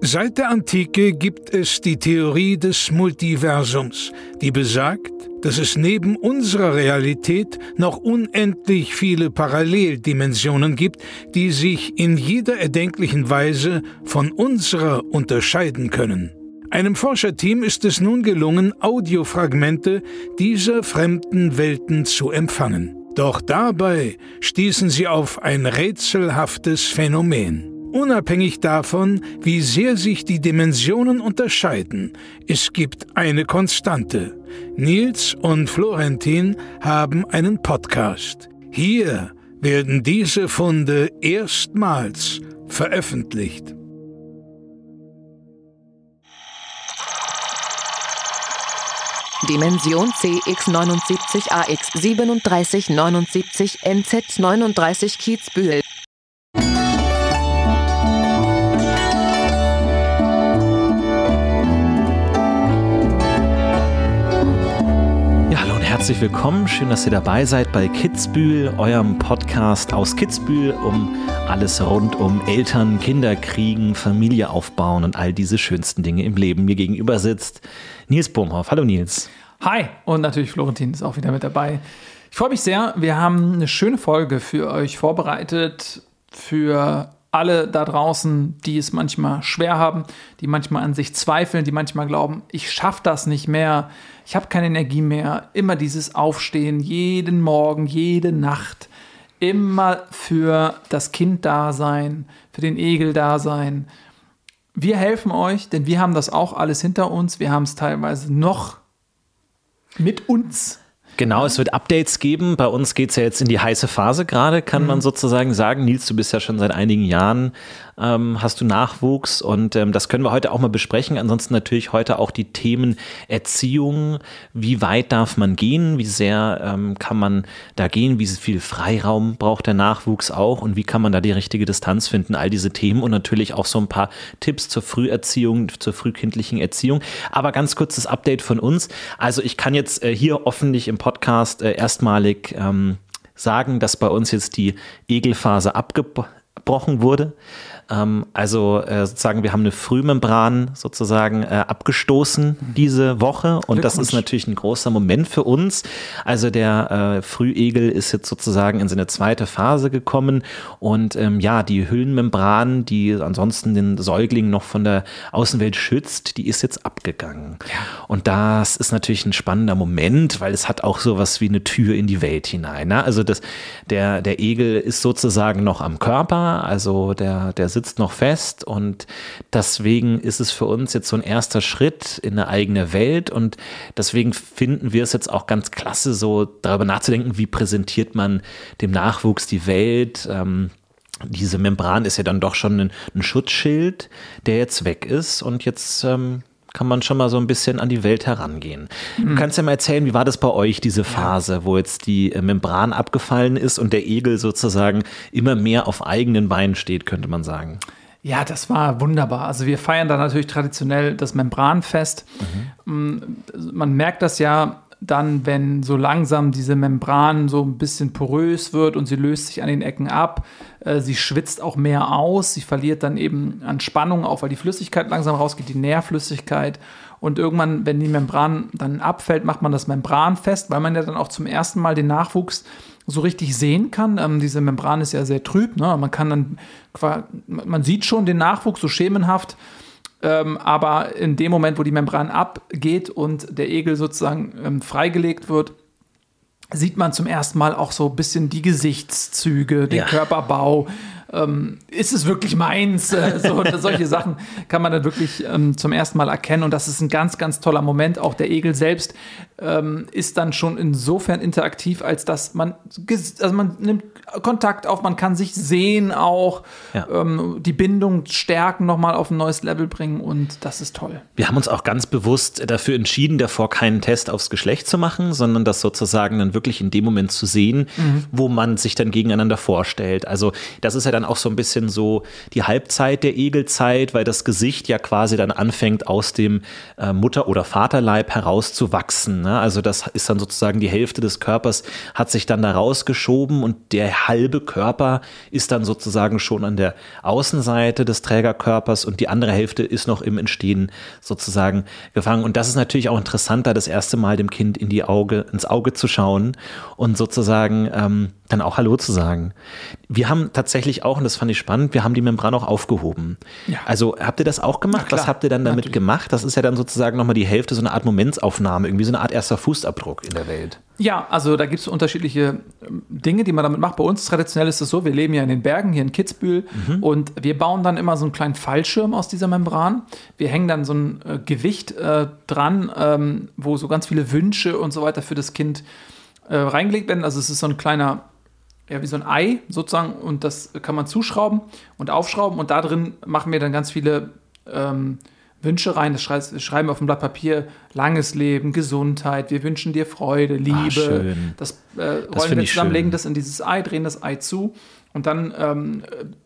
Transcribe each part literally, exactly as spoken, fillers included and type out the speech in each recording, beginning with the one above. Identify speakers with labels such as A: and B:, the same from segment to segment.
A: Seit der Antike gibt es die Theorie des Multiversums, die besagt, dass es neben unserer Realität noch unendlich viele Paralleldimensionen gibt, die sich in jeder erdenklichen Weise von unserer unterscheiden können. Einem Forscherteam ist es nun gelungen, Audiofragmente dieser fremden Welten zu empfangen. Doch dabei stießen sie auf ein rätselhaftes Phänomen. Unabhängig davon, wie sehr sich die Dimensionen unterscheiden, es gibt eine Konstante. Nils und Florentin haben einen Podcast. Hier werden diese Funde erstmals veröffentlicht.
B: Dimension C X neunundsiebzig A X siebenunddreißig neunundsiebzig N Z neununddreißig Kitzbühel.
C: Herzlich willkommen, schön, dass ihr dabei seid bei Kitzbühel, eurem Podcast aus Kitzbühel, um alles rund um Eltern, Kinder kriegen, Familie aufbauen und all diese schönsten Dinge im Leben. Mir gegenüber sitzt Nils Bohmhoff. Hallo Nils.
D: Hi, und natürlich Florentin ist auch wieder mit dabei. Ich freue mich sehr, wir haben eine schöne Folge für euch vorbereitet, für alle da draußen, die es manchmal schwer haben, die manchmal an sich zweifeln, die manchmal glauben, ich schaffe das nicht mehr, ich habe keine Energie mehr. Immer dieses Aufstehen, jeden Morgen, jede Nacht, immer für das Kind da sein, für den Egel da sein. Wir helfen euch, denn wir haben das auch alles hinter uns. Wir haben es teilweise noch mit uns.
C: Genau, es wird Updates geben. Bei uns geht es ja jetzt in die heiße Phase gerade, kann mhm. man sozusagen sagen. Nils, du bist ja schon seit einigen Jahren, ähm, hast du Nachwuchs und ähm, das können wir heute auch mal besprechen. Ansonsten natürlich heute auch die Themen Erziehung. Wie weit darf man gehen? Wie sehr ähm, kann man da gehen? Wie viel Freiraum braucht der Nachwuchs auch? Und wie kann man da die richtige Distanz finden? All diese Themen und natürlich auch so ein paar Tipps zur Früherziehung, zur frühkindlichen Erziehung. Aber ganz kurzes Update von uns. Also ich kann jetzt äh, hier offentlich im Podcast äh, erstmalig ähm, sagen, dass bei uns jetzt die Egelphase abgebrochen wurde. Ähm, also äh, sozusagen, wir haben eine Frühmembran sozusagen äh, abgestoßen diese Woche und das ist natürlich ein großer Moment für uns. Also der äh, Frühegel ist jetzt sozusagen in seine zweite Phase gekommen und ähm, ja, die Hüllenmembran, die ansonsten den Säugling noch von der Außenwelt schützt, die ist jetzt abgegangen. Ja. Und das ist natürlich ein spannender Moment, weil es hat auch sowas wie eine Tür in die Welt hinein. Ne? Also das, der, der Egel ist sozusagen noch am Körper, also der, der sitzt noch fest und deswegen ist es für uns jetzt so ein erster Schritt in eine eigene Welt und deswegen finden wir es jetzt auch ganz klasse, so darüber nachzudenken, wie präsentiert man dem Nachwuchs die Welt. Ähm, diese Membran ist ja dann doch schon ein, ein Schutzschild, der jetzt weg ist und jetzt ähm, kann man schon mal so ein bisschen an die Welt herangehen. Mhm. Du kannst ja mal erzählen, wie war das bei euch, diese Phase, ja, wo jetzt die Membran abgefallen ist und der Egel sozusagen immer mehr auf eigenen Beinen steht, könnte man sagen.
D: Ja, das war wunderbar. Also wir feiern da natürlich traditionell das Membranfest. Mhm. Man merkt das ja dann, wenn so langsam diese Membran so ein bisschen porös wird und sie löst sich an den Ecken ab. Sie schwitzt auch mehr aus. Sie verliert dann eben an Spannung, auch weil die Flüssigkeit langsam rausgeht, die Nährflüssigkeit. Und irgendwann, wenn die Membran dann abfällt, macht man das Membranfest, weil man ja dann auch zum ersten Mal den Nachwuchs so richtig sehen kann. Ähm, diese Membran ist ja sehr trüb, ne? Man kann dann, man sieht schon den Nachwuchs so schemenhaft. Ähm, aber in dem Moment, wo die Membran abgeht und der Egel sozusagen ähm, freigelegt wird, sieht man zum ersten Mal auch so ein bisschen die Gesichtszüge, den ja. Körperbau. Ähm, ist es wirklich meins? Äh, so, solche Sachen kann man dann wirklich ähm, zum ersten Mal erkennen. Und das ist ein ganz, ganz toller Moment. Auch der Egel selbst ähm, ist dann schon insofern interaktiv, als dass man, also man nimmt Kontakt auf, man kann sich sehen auch, ja. ähm, die Bindung stärken, nochmal auf ein neues Level bringen und das ist toll.
C: Wir haben uns auch ganz bewusst dafür entschieden, davor keinen Test aufs Geschlecht zu machen, sondern das sozusagen dann wirklich in dem Moment zu sehen, mhm. wo man sich dann gegeneinander vorstellt. Also das ist ja dann auch so ein bisschen so die Halbzeit der Egelzeit, weil das Gesicht ja quasi dann anfängt, aus dem äh, Mutter- oder Vaterleib herauszuwachsen. Ne? Ne? Also das ist dann sozusagen die Hälfte des Körpers hat sich dann da rausgeschoben und der halbe Körper ist dann sozusagen schon an der Außenseite des Trägerkörpers und die andere Hälfte ist noch im Entstehen sozusagen gefangen. Und das ist natürlich auch interessant, da das erste Mal dem Kind in die Auge, ins Auge zu schauen und sozusagen ähm, dann auch Hallo zu sagen. Wir haben tatsächlich auch, und das fand ich spannend, wir haben die Membran auch aufgehoben. Ja. Also habt ihr das auch gemacht? Was habt ihr dann damit natürlich gemacht? Das ist ja dann sozusagen nochmal die Hälfte, so eine Art Momentaufnahme, irgendwie so eine Art erster Fußabdruck in der Welt.
D: Ja, also da gibt es unterschiedliche Dinge, die man damit macht. Bei uns traditionell ist es so, wir leben ja in den Bergen, hier in Kitzbühel, mhm. und wir bauen dann immer so einen kleinen Fallschirm aus dieser Membran. Wir hängen dann so ein äh, Gewicht äh, dran, ähm, wo so ganz viele Wünsche und so weiter für das Kind äh, reingelegt werden. Also es ist so ein kleiner, ja, wie so ein Ei sozusagen, und das kann man zuschrauben und aufschrauben und da drin machen wir dann ganz viele ähm, Wünsche rein. Das schreiben wir auf dem Blatt Papier: langes Leben, Gesundheit, wir wünschen dir Freude, Liebe.
C: Ach, schön.
D: Das äh, rollen das wir zusammen, legen das in dieses Ei, drehen das Ei zu. Und dann ähm,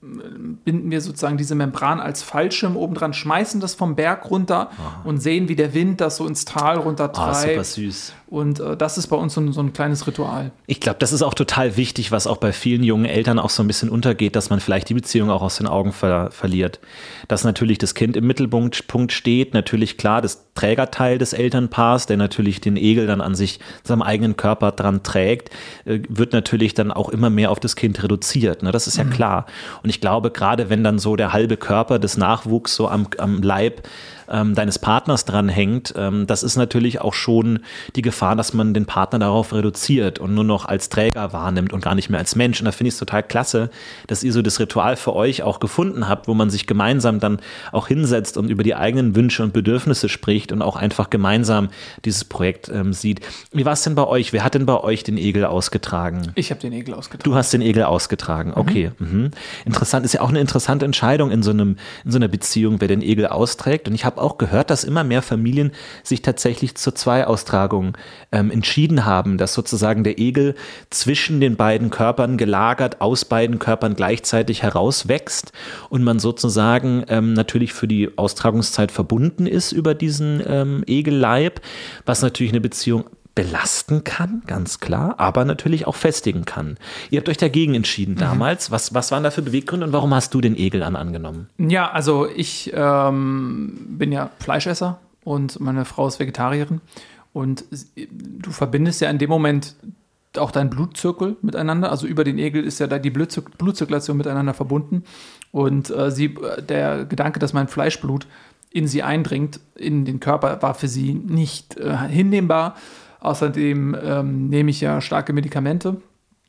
D: binden wir sozusagen diese Membran als Fallschirm oben dran, schmeißen das vom Berg runter Aha. und sehen, wie der Wind das so ins Tal runtertreibt.
C: Ah, super süß.
D: Und äh, das ist bei uns so ein, so ein kleines Ritual.
C: Ich glaube, das ist auch total wichtig, was auch bei vielen jungen Eltern auch so ein bisschen untergeht, dass man vielleicht die Beziehung auch aus den Augen ver- verliert. Dass natürlich das Kind im Mittelpunkt Punkt steht, natürlich klar das Trägerteil des Elternpaars, der natürlich den Egel dann an sich, seinem eigenen Körper dran trägt, äh, wird natürlich dann auch immer mehr auf das Kind reduziert. Ne? Das ist ja mhm. klar. Und ich glaube, gerade wenn dann so der halbe Körper des Nachwuchs so am, am Leib ähm, deines Partners dranhängt, ähm, das ist natürlich auch schon die Gefahr, dass man den Partner darauf reduziert und nur noch als Träger wahrnimmt und gar nicht mehr als Mensch. Und da finde ich es total klasse, dass ihr so das Ritual für euch auch gefunden habt, wo man sich gemeinsam dann auch hinsetzt und über die eigenen Wünsche und Bedürfnisse spricht und auch einfach gemeinsam dieses Projekt ähm, sieht. Wie war es denn bei euch? Wer hat denn bei euch den Egel ausgetragen?
D: Ich habe den Egel ausgetragen.
C: Du hast den Egel ausgetragen, okay. Mhm. Mhm. Interessant, ist ja auch eine interessante Entscheidung in so einem, in so einer Beziehung, wer den Egel austrägt. Und ich habe auch gehört, dass immer mehr Familien sich tatsächlich zur Zweiaustragung ähm, entschieden haben, dass sozusagen der Egel zwischen den beiden Körpern gelagert aus beiden Körpern gleichzeitig herauswächst und man sozusagen ähm, natürlich für die Austragungszeit verbunden ist über diesen ähm, Egelleib, was natürlich eine Beziehung belasten kann, ganz klar, aber natürlich auch festigen kann. Ihr habt euch dagegen entschieden mhm. damals. Was, was waren da für Beweggründe und warum hast du den Egel an angenommen?
D: Ja, also ich ähm, bin ja Fleischesser und meine Frau ist Vegetarierin und du verbindest ja in dem Moment auch deinen Blutzirkel miteinander, also über den Egel ist ja da die Blutzir- Blutzirkulation miteinander verbunden und äh, sie, der Gedanke, dass mein Fleischblut in sie eindringt, in den Körper, war für sie nicht äh, hinnehmbar. Außerdem ähm, nehme ich ja starke Medikamente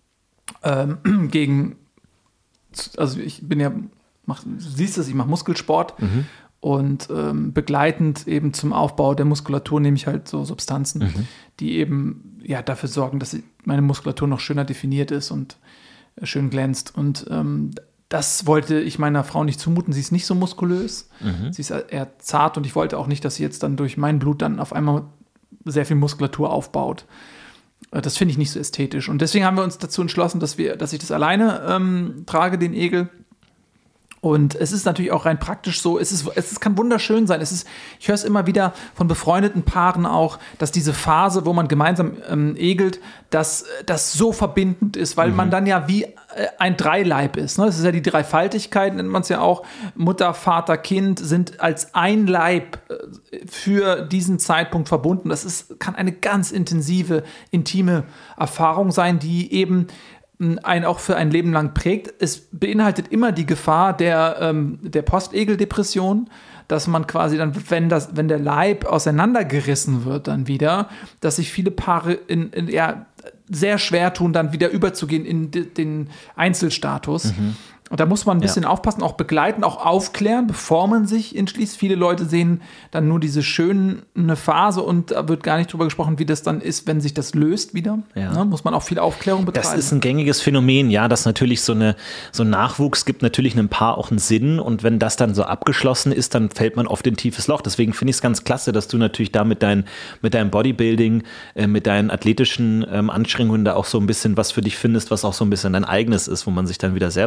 D: ähm, gegen, also ich bin ja, mach, du siehst es, ich mache Muskelsport mhm. und ähm, begleitend eben zum Aufbau der Muskulatur nehme ich halt so Substanzen, mhm. die eben ja dafür sorgen, dass meine Muskulatur noch schöner definiert ist und äh, schön glänzt. Und ähm, das wollte ich meiner Frau nicht zumuten. Sie ist nicht so muskulös, mhm. sie ist eher zart und ich wollte auch nicht, dass sie jetzt dann durch mein Blut dann auf einmal sehr viel Muskulatur aufbaut. Das finde ich nicht so ästhetisch. Und deswegen haben wir uns dazu entschlossen, dass, wir, dass ich das alleine ähm, trage, den Egel. Und es ist natürlich auch rein praktisch so, es, ist, es kann wunderschön sein. Es ist, ich höre es immer wieder von befreundeten Paaren auch, dass diese Phase, wo man gemeinsam ähm, egelt, dass das so verbindend ist, weil mhm. man dann ja wie äh, ein Dreileib ist. Ne? Das ist ja die Dreifaltigkeit, nennt man es ja auch. Mutter, Vater, Kind sind als ein Leib äh, für diesen Zeitpunkt verbunden. Das ist, kann eine ganz intensive, intime Erfahrung sein, die eben einen auch für ein Leben lang prägt. Es beinhaltet immer die Gefahr der, ähm, der Postegeldepression, dass man quasi dann, wenn, das, wenn der Leib auseinandergerissen wird dann wieder, dass sich viele Paare in, in, ja, sehr schwer tun, dann wieder überzugehen in de, den Einzelstatus. Mhm. Und da muss man ein bisschen ja. aufpassen, auch begleiten, auch aufklären, bevor man sich entschließt. Viele Leute sehen dann nur diese schöne Phase und da wird gar nicht drüber gesprochen, wie das dann ist, wenn sich das löst wieder. Ja. Ne? Muss man auch viel Aufklärung betreiben.
C: Das ist ein gängiges Phänomen, ja, dass natürlich so, eine, so ein Nachwuchs gibt natürlich einem Paar auch einen Sinn und wenn das dann so abgeschlossen ist, dann fällt man oft in ein tiefes Loch. Deswegen finde ich es ganz klasse, dass du natürlich da mit, dein, mit deinem Bodybuilding, äh, mit deinen athletischen ähm, Anstrengungen da auch so ein bisschen was für dich findest, was auch so ein bisschen dein eigenes ist, wo man sich dann wieder selber steht.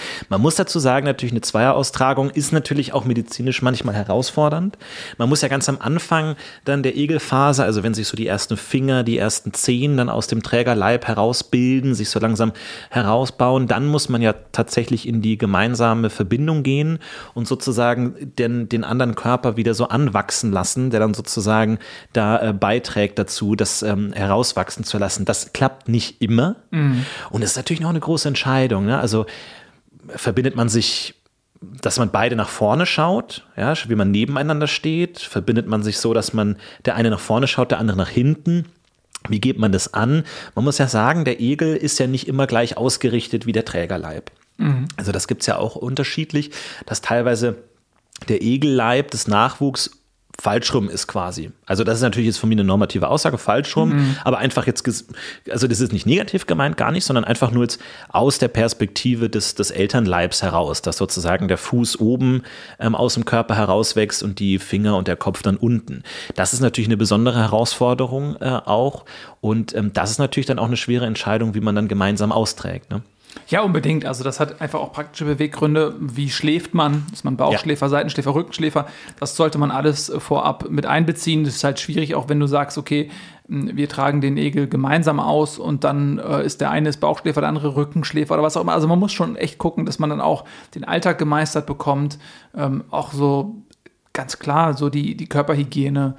C: Man muss dazu sagen, natürlich eine Zweier-Austragung ist natürlich auch medizinisch manchmal herausfordernd. Man muss ja ganz am Anfang dann der Egelphase, also wenn sich so die ersten Finger, die ersten Zehen dann aus dem Trägerleib herausbilden, sich so langsam herausbauen, dann muss man ja tatsächlich in die gemeinsame Verbindung gehen und sozusagen den, den anderen Körper wieder so anwachsen lassen, der dann sozusagen da äh, beiträgt dazu, das ähm, herauswachsen zu lassen. Das klappt nicht immer. Mhm. Und es ist natürlich noch eine große Entscheidung. Ne? Also verbindet man sich, dass man beide nach vorne schaut, ja, wie man nebeneinander steht? Verbindet man sich so, dass man der eine nach vorne schaut, der andere nach hinten? Wie geht man das an? Man muss ja sagen, der Egel ist ja nicht immer gleich ausgerichtet wie der Trägerleib. Mhm. Also das gibt es ja auch unterschiedlich, dass teilweise der Egelleib des Nachwuchs falsch rum ist quasi. Also das ist natürlich jetzt von mir eine normative Aussage, falsch rum, mhm. aber einfach jetzt, also das ist nicht negativ gemeint, gar nicht, sondern einfach nur jetzt aus der Perspektive des, des Elternleibs heraus, dass sozusagen der Fuß oben ähm, aus dem Körper herauswächst und die Finger und der Kopf dann unten. Das ist natürlich eine besondere Herausforderung äh, auch und ähm, das ist natürlich dann auch eine schwere Entscheidung, wie man dann gemeinsam austrägt, ne?
D: Ja, unbedingt. Also das hat einfach auch praktische Beweggründe. Wie schläft man? Ist man Bauchschläfer, ja. Seitenschläfer, Rückenschläfer? Das sollte man alles vorab mit einbeziehen. Das ist halt schwierig, auch wenn du sagst, okay, wir tragen den Egel gemeinsam aus und dann äh, ist der eine ist Bauchschläfer, der andere Rückenschläfer oder was auch immer. Also man muss schon echt gucken, dass man dann auch den Alltag gemeistert bekommt. Ähm, auch so ganz klar, so die, die Körperhygiene,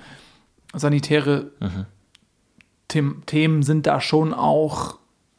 D: sanitäre mhm. Them- Themen sind da schon auch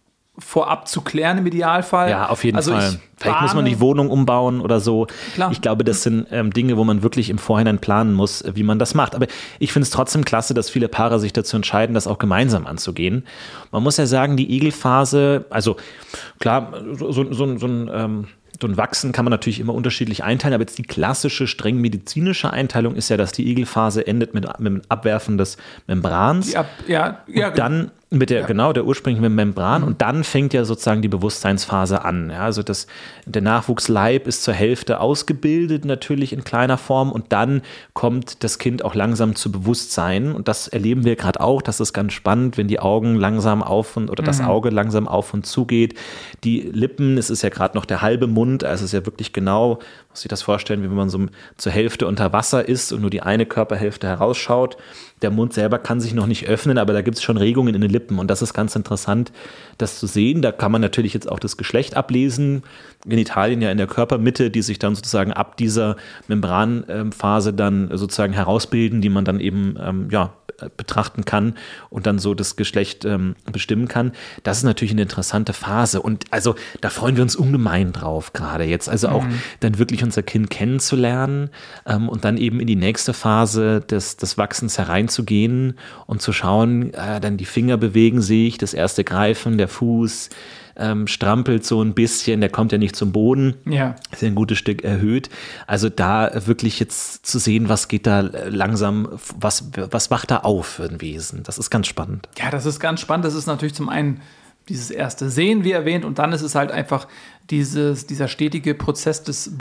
D: vorab zu klären im Idealfall.
C: Ja, auf jeden
D: also
C: Fall. Vielleicht muss man die Wohnung umbauen oder so.
D: Klar.
C: Ich glaube, das sind ähm, Dinge, wo man wirklich im Vorhinein planen muss, wie man das macht. Aber ich finde es trotzdem klasse, dass viele Paare sich dazu entscheiden, das auch gemeinsam anzugehen. Man muss ja sagen, die Egelphase, also klar, so, so, so, so ein ähm, So ein Wachsen kann man natürlich immer unterschiedlich einteilen, aber jetzt die klassische, streng medizinische Einteilung ist ja, dass die Egelphase endet mit, mit dem Abwerfen des Membrans.
D: Die Ab, ja, ja,
C: und dann mit der,
D: ja.
C: genau, der ursprünglichen Membran mhm. und dann fängt ja sozusagen die Bewusstseinsphase an. Ja, also das, der Nachwuchsleib ist zur Hälfte ausgebildet, natürlich in kleiner Form und dann kommt das Kind auch langsam zu Bewusstsein und das erleben wir gerade auch, das ist ganz spannend, wenn die Augen langsam auf und, oder das
D: mhm.
C: Auge langsam auf und zu geht. Die Lippen, es ist ja gerade noch der halbe Mund, also es ist ja wirklich genau, muss sich das vorstellen, wie wenn man so zur Hälfte unter Wasser ist und nur die eine Körperhälfte herausschaut. Der Mund selber kann sich noch nicht öffnen, aber da gibt es schon Regungen in den Lippen und das ist ganz interessant, das zu sehen. Da kann man natürlich jetzt auch das Geschlecht ablesen. Genitalien ja in der Körpermitte, die sich dann sozusagen ab dieser Membranphase dann sozusagen herausbilden, die man dann eben ähm, ja, betrachten kann und dann so das Geschlecht ähm, bestimmen kann. Das ist natürlich eine interessante Phase und also da freuen wir uns ungemein drauf gerade jetzt. Also auch mhm. dann wirklich unser Kind kennenzulernen ähm, und dann eben in die nächste Phase des, des Wachsens hereinzugehen und zu schauen, äh, dann die Finger bewegen sich, das erste Greifen, der Fuß ähm, strampelt so ein bisschen, der kommt ja nicht zum Boden,
D: ja.
C: ist ja ein gutes Stück erhöht. Also da wirklich jetzt zu sehen, was geht da langsam, was, was wacht da auf für ein Wesen, das ist ganz spannend.
D: Ja, das ist ganz spannend, das ist natürlich zum einen dieses erste Sehen, wie erwähnt, und dann ist es halt einfach dieses, dieser stetige Prozess des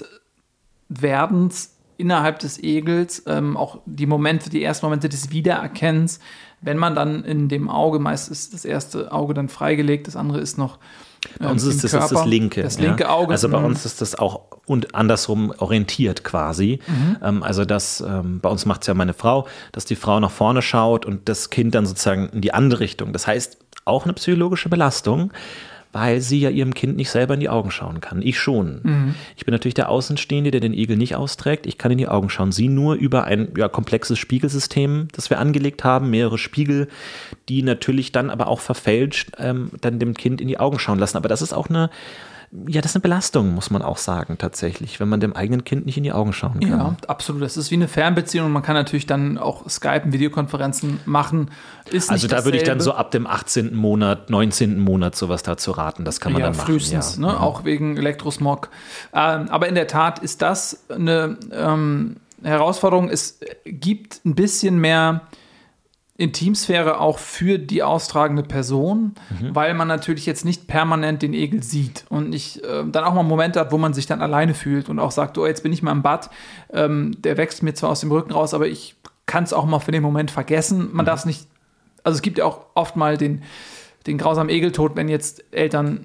D: Bewusstwerdens innerhalb des Egels, ähm, auch die Momente, die ersten Momente des Wiedererkennens, wenn man dann in dem Auge, meist ist das erste Auge dann freigelegt, das andere ist noch ähm,
C: bei uns ist das,
D: Körper,
C: das linke.
D: Das linke
C: ja.
D: Auge.
C: Also bei uns ist das auch und andersrum orientiert quasi. Mhm. Ähm, also das, ähm, bei uns macht es ja meine Frau, dass die Frau nach vorne schaut und das Kind dann sozusagen in die andere Richtung. Das heißt, auch eine psychologische Belastung, weil sie ja ihrem Kind nicht selber in die Augen schauen kann. Ich schon. Mhm. Ich bin natürlich der Außenstehende, der den Egel nicht austrägt. Ich kann in die Augen schauen. Sie nur über ein ja, komplexes Spiegelsystem, das wir angelegt haben, mehrere Spiegel, die natürlich dann aber auch verfälscht ähm, dann dem Kind in die Augen schauen lassen. Aber das ist auch eine Ja, das ist eine Belastung, muss man auch sagen, tatsächlich, wenn man dem eigenen Kind nicht in die Augen schauen kann.
D: Ja, absolut. Das ist wie eine Fernbeziehung und man kann natürlich dann auch Skypen, Videokonferenzen machen. Ist
C: also
D: nicht
C: da würde ich dann so
D: dasselbe.
C: ab dem achtzehnten Monat, neunzehnten Monat sowas dazu raten. Das kann man
D: ja,
C: dann machen.
D: Frühestens,
C: ja,
D: ne?
C: mhm.
D: Auch wegen Elektrosmog. Ähm, aber in der Tat ist das eine ähm, Herausforderung. Es gibt ein bisschen mehr Intimsphäre auch für die austragende Person, mhm. weil man natürlich jetzt nicht permanent den Egel sieht und nicht äh, dann auch mal Momente hat, wo man sich dann alleine fühlt und auch sagt, oh, jetzt bin ich mal im Bad, ähm, der wächst mir zwar aus dem Rücken raus, aber ich kann es auch mal für den Moment vergessen. Man mhm. darf es nicht, also es gibt ja auch oft mal den, den grausamen Egeltod, wenn jetzt Eltern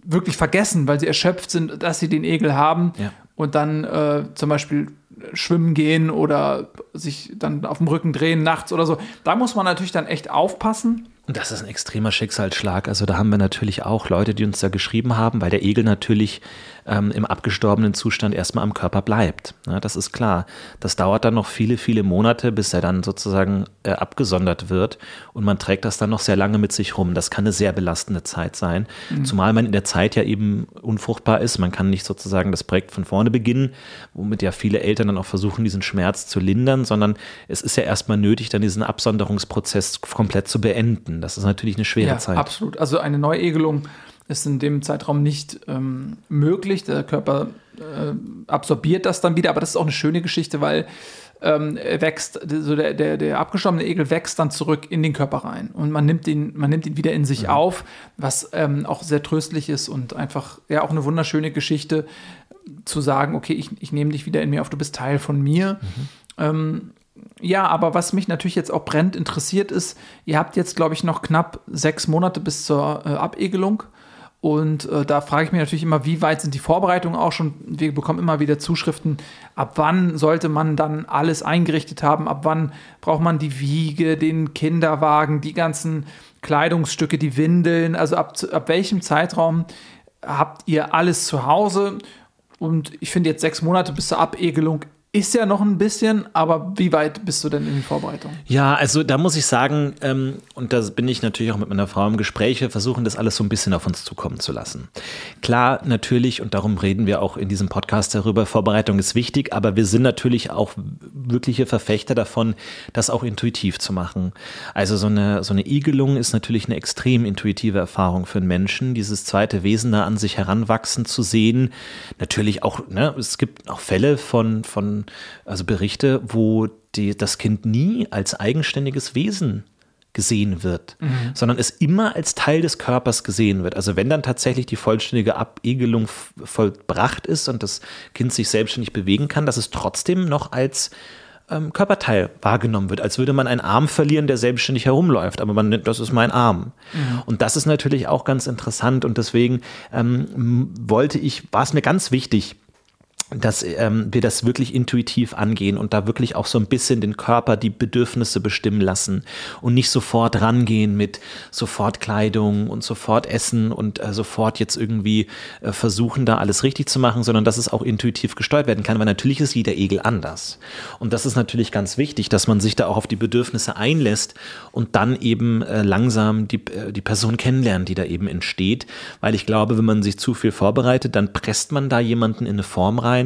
D: wirklich vergessen, weil sie erschöpft sind, dass sie den Egel haben
C: Ja.
D: und dann äh, zum Beispiel schwimmen gehen oder sich dann auf dem Rücken drehen nachts oder so. Da muss man natürlich dann echt aufpassen.
C: Und das ist ein extremer Schicksalsschlag. Also da haben wir natürlich auch Leute, die uns da geschrieben haben, weil der Egel natürlich ähm, im abgestorbenen Zustand erstmal am Körper bleibt. Ja, das ist klar. Das dauert dann noch viele, viele Monate, bis er dann sozusagen äh, abgesondert wird. Und man trägt das dann noch sehr lange mit sich rum. Das kann eine sehr belastende Zeit sein. Mhm. Zumal man in der Zeit ja eben unfruchtbar ist. Man kann nicht sozusagen das Projekt von vorne beginnen, womit ja viele Eltern dann auch versuchen, diesen Schmerz zu lindern, sondern es ist ja erstmal nötig, dann diesen Absonderungsprozess komplett zu beenden. Das ist natürlich eine schwere
D: ja,
C: Zeit.
D: Absolut. Also eine Neuegelung ist in dem Zeitraum nicht ähm, möglich. Der Körper äh, absorbiert das dann wieder, aber das ist auch eine schöne Geschichte, weil ähm, er wächst, so der, der, der abgestorbene Egel wächst dann zurück in den Körper rein und man nimmt ihn, man nimmt ihn wieder in sich ja. auf, was ähm, auch sehr tröstlich ist und einfach ja auch eine wunderschöne Geschichte zu sagen, okay, ich, ich nehme dich wieder in mir auf, du bist Teil von mir. Mhm. Ähm, Ja, aber was mich natürlich jetzt auch brennend interessiert ist, ihr habt jetzt, glaube ich, noch knapp sechs Monate bis zur äh, Abegelung. Und äh, da frage ich mich natürlich immer, wie weit sind die Vorbereitungen auch schon? Wir bekommen immer wieder Zuschriften, ab wann sollte man dann alles eingerichtet haben? Ab wann braucht man die Wiege, den Kinderwagen, die ganzen Kleidungsstücke, die Windeln? Also ab, ab welchem Zeitraum habt ihr alles zu Hause? Und ich finde jetzt sechs Monate bis zur Abegelung ist ja noch ein bisschen, aber wie weit bist du denn in die Vorbereitung?
C: Ja, also da muss ich sagen, ähm, und da bin ich natürlich auch mit meiner Frau im Gespräch, wir versuchen das alles so ein bisschen auf uns zukommen zu lassen. Klar, natürlich, und darum reden wir auch in diesem Podcast darüber, Vorbereitung ist wichtig, aber wir sind natürlich auch wirkliche Verfechter davon, das auch intuitiv zu machen. Also so eine, so eine Igelung ist natürlich eine extrem intuitive Erfahrung für einen Menschen, dieses zweite Wesen da an sich heranwachsen zu sehen. Natürlich auch, ne, es gibt auch Fälle von, von also Berichte, wo die, das Kind nie als eigenständiges Wesen gesehen wird, mhm. sondern es immer als Teil des Körpers gesehen wird. Also wenn dann tatsächlich die vollständige Abegelung vollbracht ist und das Kind sich selbstständig bewegen kann, dass es trotzdem noch als ähm, Körperteil wahrgenommen wird, als würde man einen Arm verlieren, der selbstständig herumläuft, aber man nennt, das ist mein Arm. Mhm. Und das ist natürlich auch ganz interessant und deswegen ähm, wollte ich, war es mir ganz wichtig, dass ähm, wir das wirklich intuitiv angehen und da wirklich auch so ein bisschen den Körper die Bedürfnisse bestimmen lassen und nicht sofort rangehen mit sofort Kleidung und sofort Essen und äh, sofort jetzt irgendwie äh, versuchen, da alles richtig zu machen, sondern dass es auch intuitiv gesteuert werden kann, weil natürlich ist jeder Egel anders. Und das ist natürlich ganz wichtig, dass man sich da auch auf die Bedürfnisse einlässt und dann eben äh, langsam die, äh, die Person kennenlernt, die da eben entsteht, weil ich glaube, wenn man sich zu viel vorbereitet, dann presst man da jemanden in eine Form rein,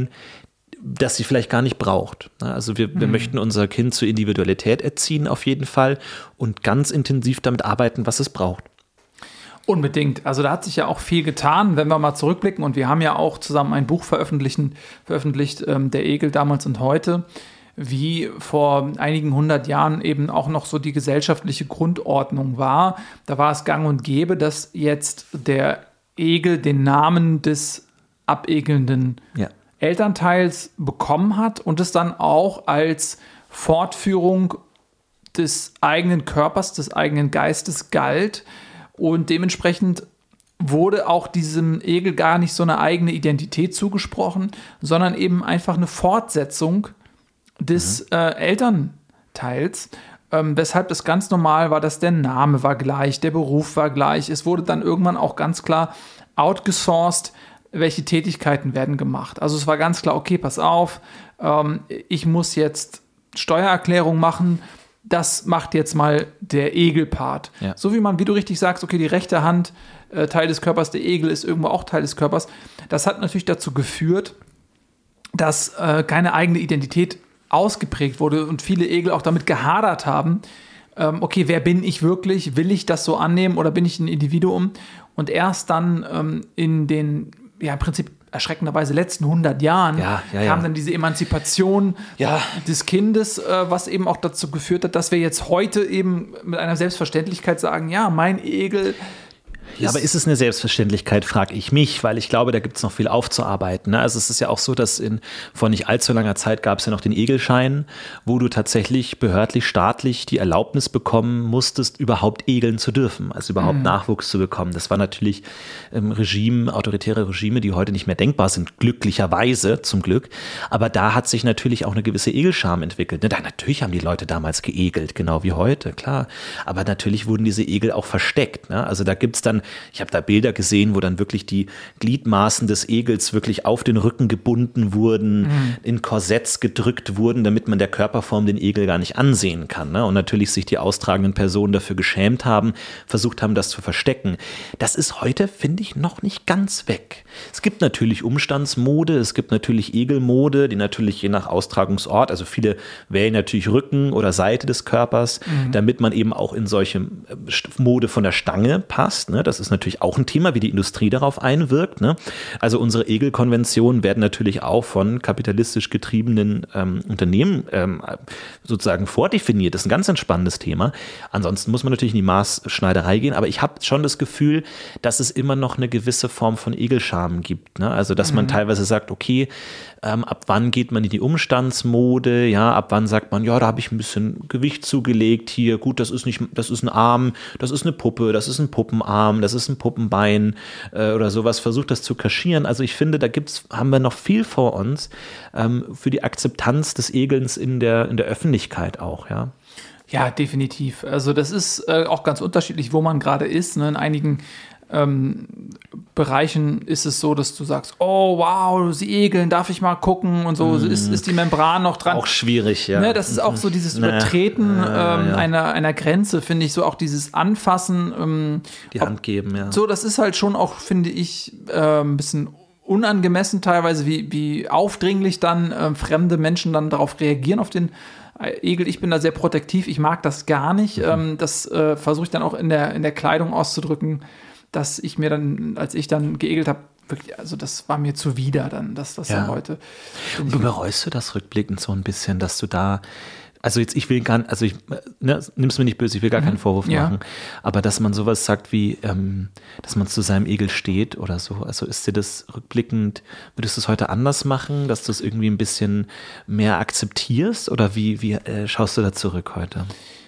C: das sie vielleicht gar nicht braucht. Also wir, wir mhm. möchten unser Kind zur Individualität erziehen auf jeden Fall und ganz intensiv damit arbeiten, was es braucht.
D: Unbedingt. Also da hat sich ja auch viel getan, wenn wir mal zurückblicken und wir haben ja auch zusammen ein Buch veröffentlichen, veröffentlicht, ähm, Der Egel damals und heute, wie vor einigen hundert Jahren eben auch noch so die gesellschaftliche Grundordnung war. Da war es gang und gäbe, dass jetzt der Egel den Namen des abegelnden ja. Elternteils bekommen hat und es dann auch als Fortführung des eigenen Körpers, des eigenen Geistes galt. Und dementsprechend wurde auch diesem Egel gar nicht so eine eigene Identität zugesprochen, sondern eben einfach eine Fortsetzung des mhm. äh, Elternteils. Ähm, weshalb das ganz normal war, dass der Name war gleich, der Beruf war gleich. Es wurde dann irgendwann auch ganz klar outgesourced, welche Tätigkeiten werden gemacht. Also es war ganz klar, okay, pass auf, ähm, ich muss jetzt Steuererklärung machen, das macht jetzt mal der Egelpart. Ja. So wie man, wie du richtig sagst, okay, die rechte Hand, äh, Teil des Körpers, der Egel ist irgendwo auch Teil des Körpers. Das hat natürlich dazu geführt, dass äh, keine eigene Identität ausgeprägt wurde und viele Egel auch damit gehadert haben, ähm, okay, wer bin ich wirklich? Will ich das so annehmen oder bin ich ein Individuum? Und erst dann ähm, in den ja, im Prinzip erschreckenderweise letzten hundert Jahren
C: ja, ja, ja.
D: kam dann diese Emanzipation
C: ja.
D: des Kindes, äh, was eben auch dazu geführt hat, dass wir jetzt heute eben mit einer Selbstverständlichkeit sagen, ja, mein Egel
C: Ja, aber ist es eine Selbstverständlichkeit, frage ich mich, weil ich glaube, da gibt es noch viel aufzuarbeiten. Ne? Also es ist ja auch so, dass in vor nicht allzu langer Zeit gab es ja noch den Egelschein, wo du tatsächlich behördlich, staatlich die Erlaubnis bekommen musstest, überhaupt egeln zu dürfen, also überhaupt mhm. Nachwuchs zu bekommen. Das war natürlich ähm, Regime, autoritäre Regime, die heute nicht mehr denkbar sind, glücklicherweise zum Glück. Aber da hat sich natürlich auch eine gewisse Egelscham entwickelt. Ne? Da, natürlich haben die Leute damals geegelt, genau wie heute, klar. Aber natürlich wurden diese Egel auch versteckt. Ne? Also da gibt's dann, ich habe da Bilder gesehen, wo dann wirklich die Gliedmaßen des Egels wirklich auf den Rücken gebunden wurden, mhm. in Korsetts gedrückt wurden, damit man der Körperform den Egel gar nicht ansehen kann. Ne? Und natürlich sich die austragenden Personen dafür geschämt haben, versucht haben, das zu verstecken. Das ist heute, finde ich, noch nicht ganz weg. Es gibt natürlich Umstandsmode, es gibt natürlich Egelmode, die natürlich je nach Austragungsort, also viele wählen natürlich Rücken oder Seite des Körpers, mhm. damit man eben auch in solche Mode von der Stange passt. Ne? Das ist natürlich auch ein Thema, wie die Industrie darauf einwirkt. Ne? Also unsere Egelkonventionen werden natürlich auch von kapitalistisch getriebenen ähm, Unternehmen ähm, sozusagen vordefiniert. Das ist ein ganz entspannendes Thema. Ansonsten muss man natürlich in die Maßschneiderei gehen, aber ich habe schon das Gefühl, dass es immer noch eine gewisse Form von Egelscham gibt. Ne? Also dass man mhm. teilweise sagt, okay, ähm, ab wann geht man in die Umstandsmode, ja, ab wann sagt man, ja, da habe ich ein bisschen Gewicht zugelegt, hier, gut, das ist nicht, das ist ein Arm, das ist eine Puppe, das ist ein Puppenarm, das ist ein Puppenbein äh, oder sowas, versucht das zu kaschieren. Also ich finde, da gibt's, haben wir noch viel vor uns ähm, für die Akzeptanz des Egelns in der, in der Öffentlichkeit auch, ja.
D: Ja, definitiv. Also das ist äh, auch ganz unterschiedlich, wo man gerade ist. Ne? In einigen ähm, Bereichen ist es so, dass du sagst, oh wow, sie egeln, darf ich mal gucken und so, mm. ist, ist die Membran noch dran.
C: Auch schwierig, ja.
D: Ne, das ist auch so dieses Übertreten
C: naja,
D: ähm,
C: ja.
D: einer, einer Grenze, finde ich, so auch dieses Anfassen. Ähm,
C: die Hand geben, ja.
D: So, das ist halt schon auch, finde ich, äh, ein bisschen unangemessen teilweise, wie, wie aufdringlich dann äh, fremde Menschen dann darauf reagieren, auf den Egel. Ich bin da sehr protektiv, ich mag das gar nicht. Mhm. Ähm, das äh, versuche ich dann auch in der, in der Kleidung auszudrücken, dass ich mir dann, als ich dann geegelt habe, wirklich, also das war mir zuwider dann, dass das
C: ja.
D: dann heute.
C: Und bereust du das rückblickend so ein bisschen, dass du da, also jetzt, ich will gar nicht, also ich, ne, nimm's mir nicht böse, ich will gar mhm. keinen Vorwurf
D: ja.
C: machen, aber dass man sowas sagt wie, ähm, dass man zu seinem Egel steht oder so, also ist dir das rückblickend, würdest du es heute anders machen, dass du es irgendwie ein bisschen mehr akzeptierst oder wie, wie äh, schaust du da zurück heute?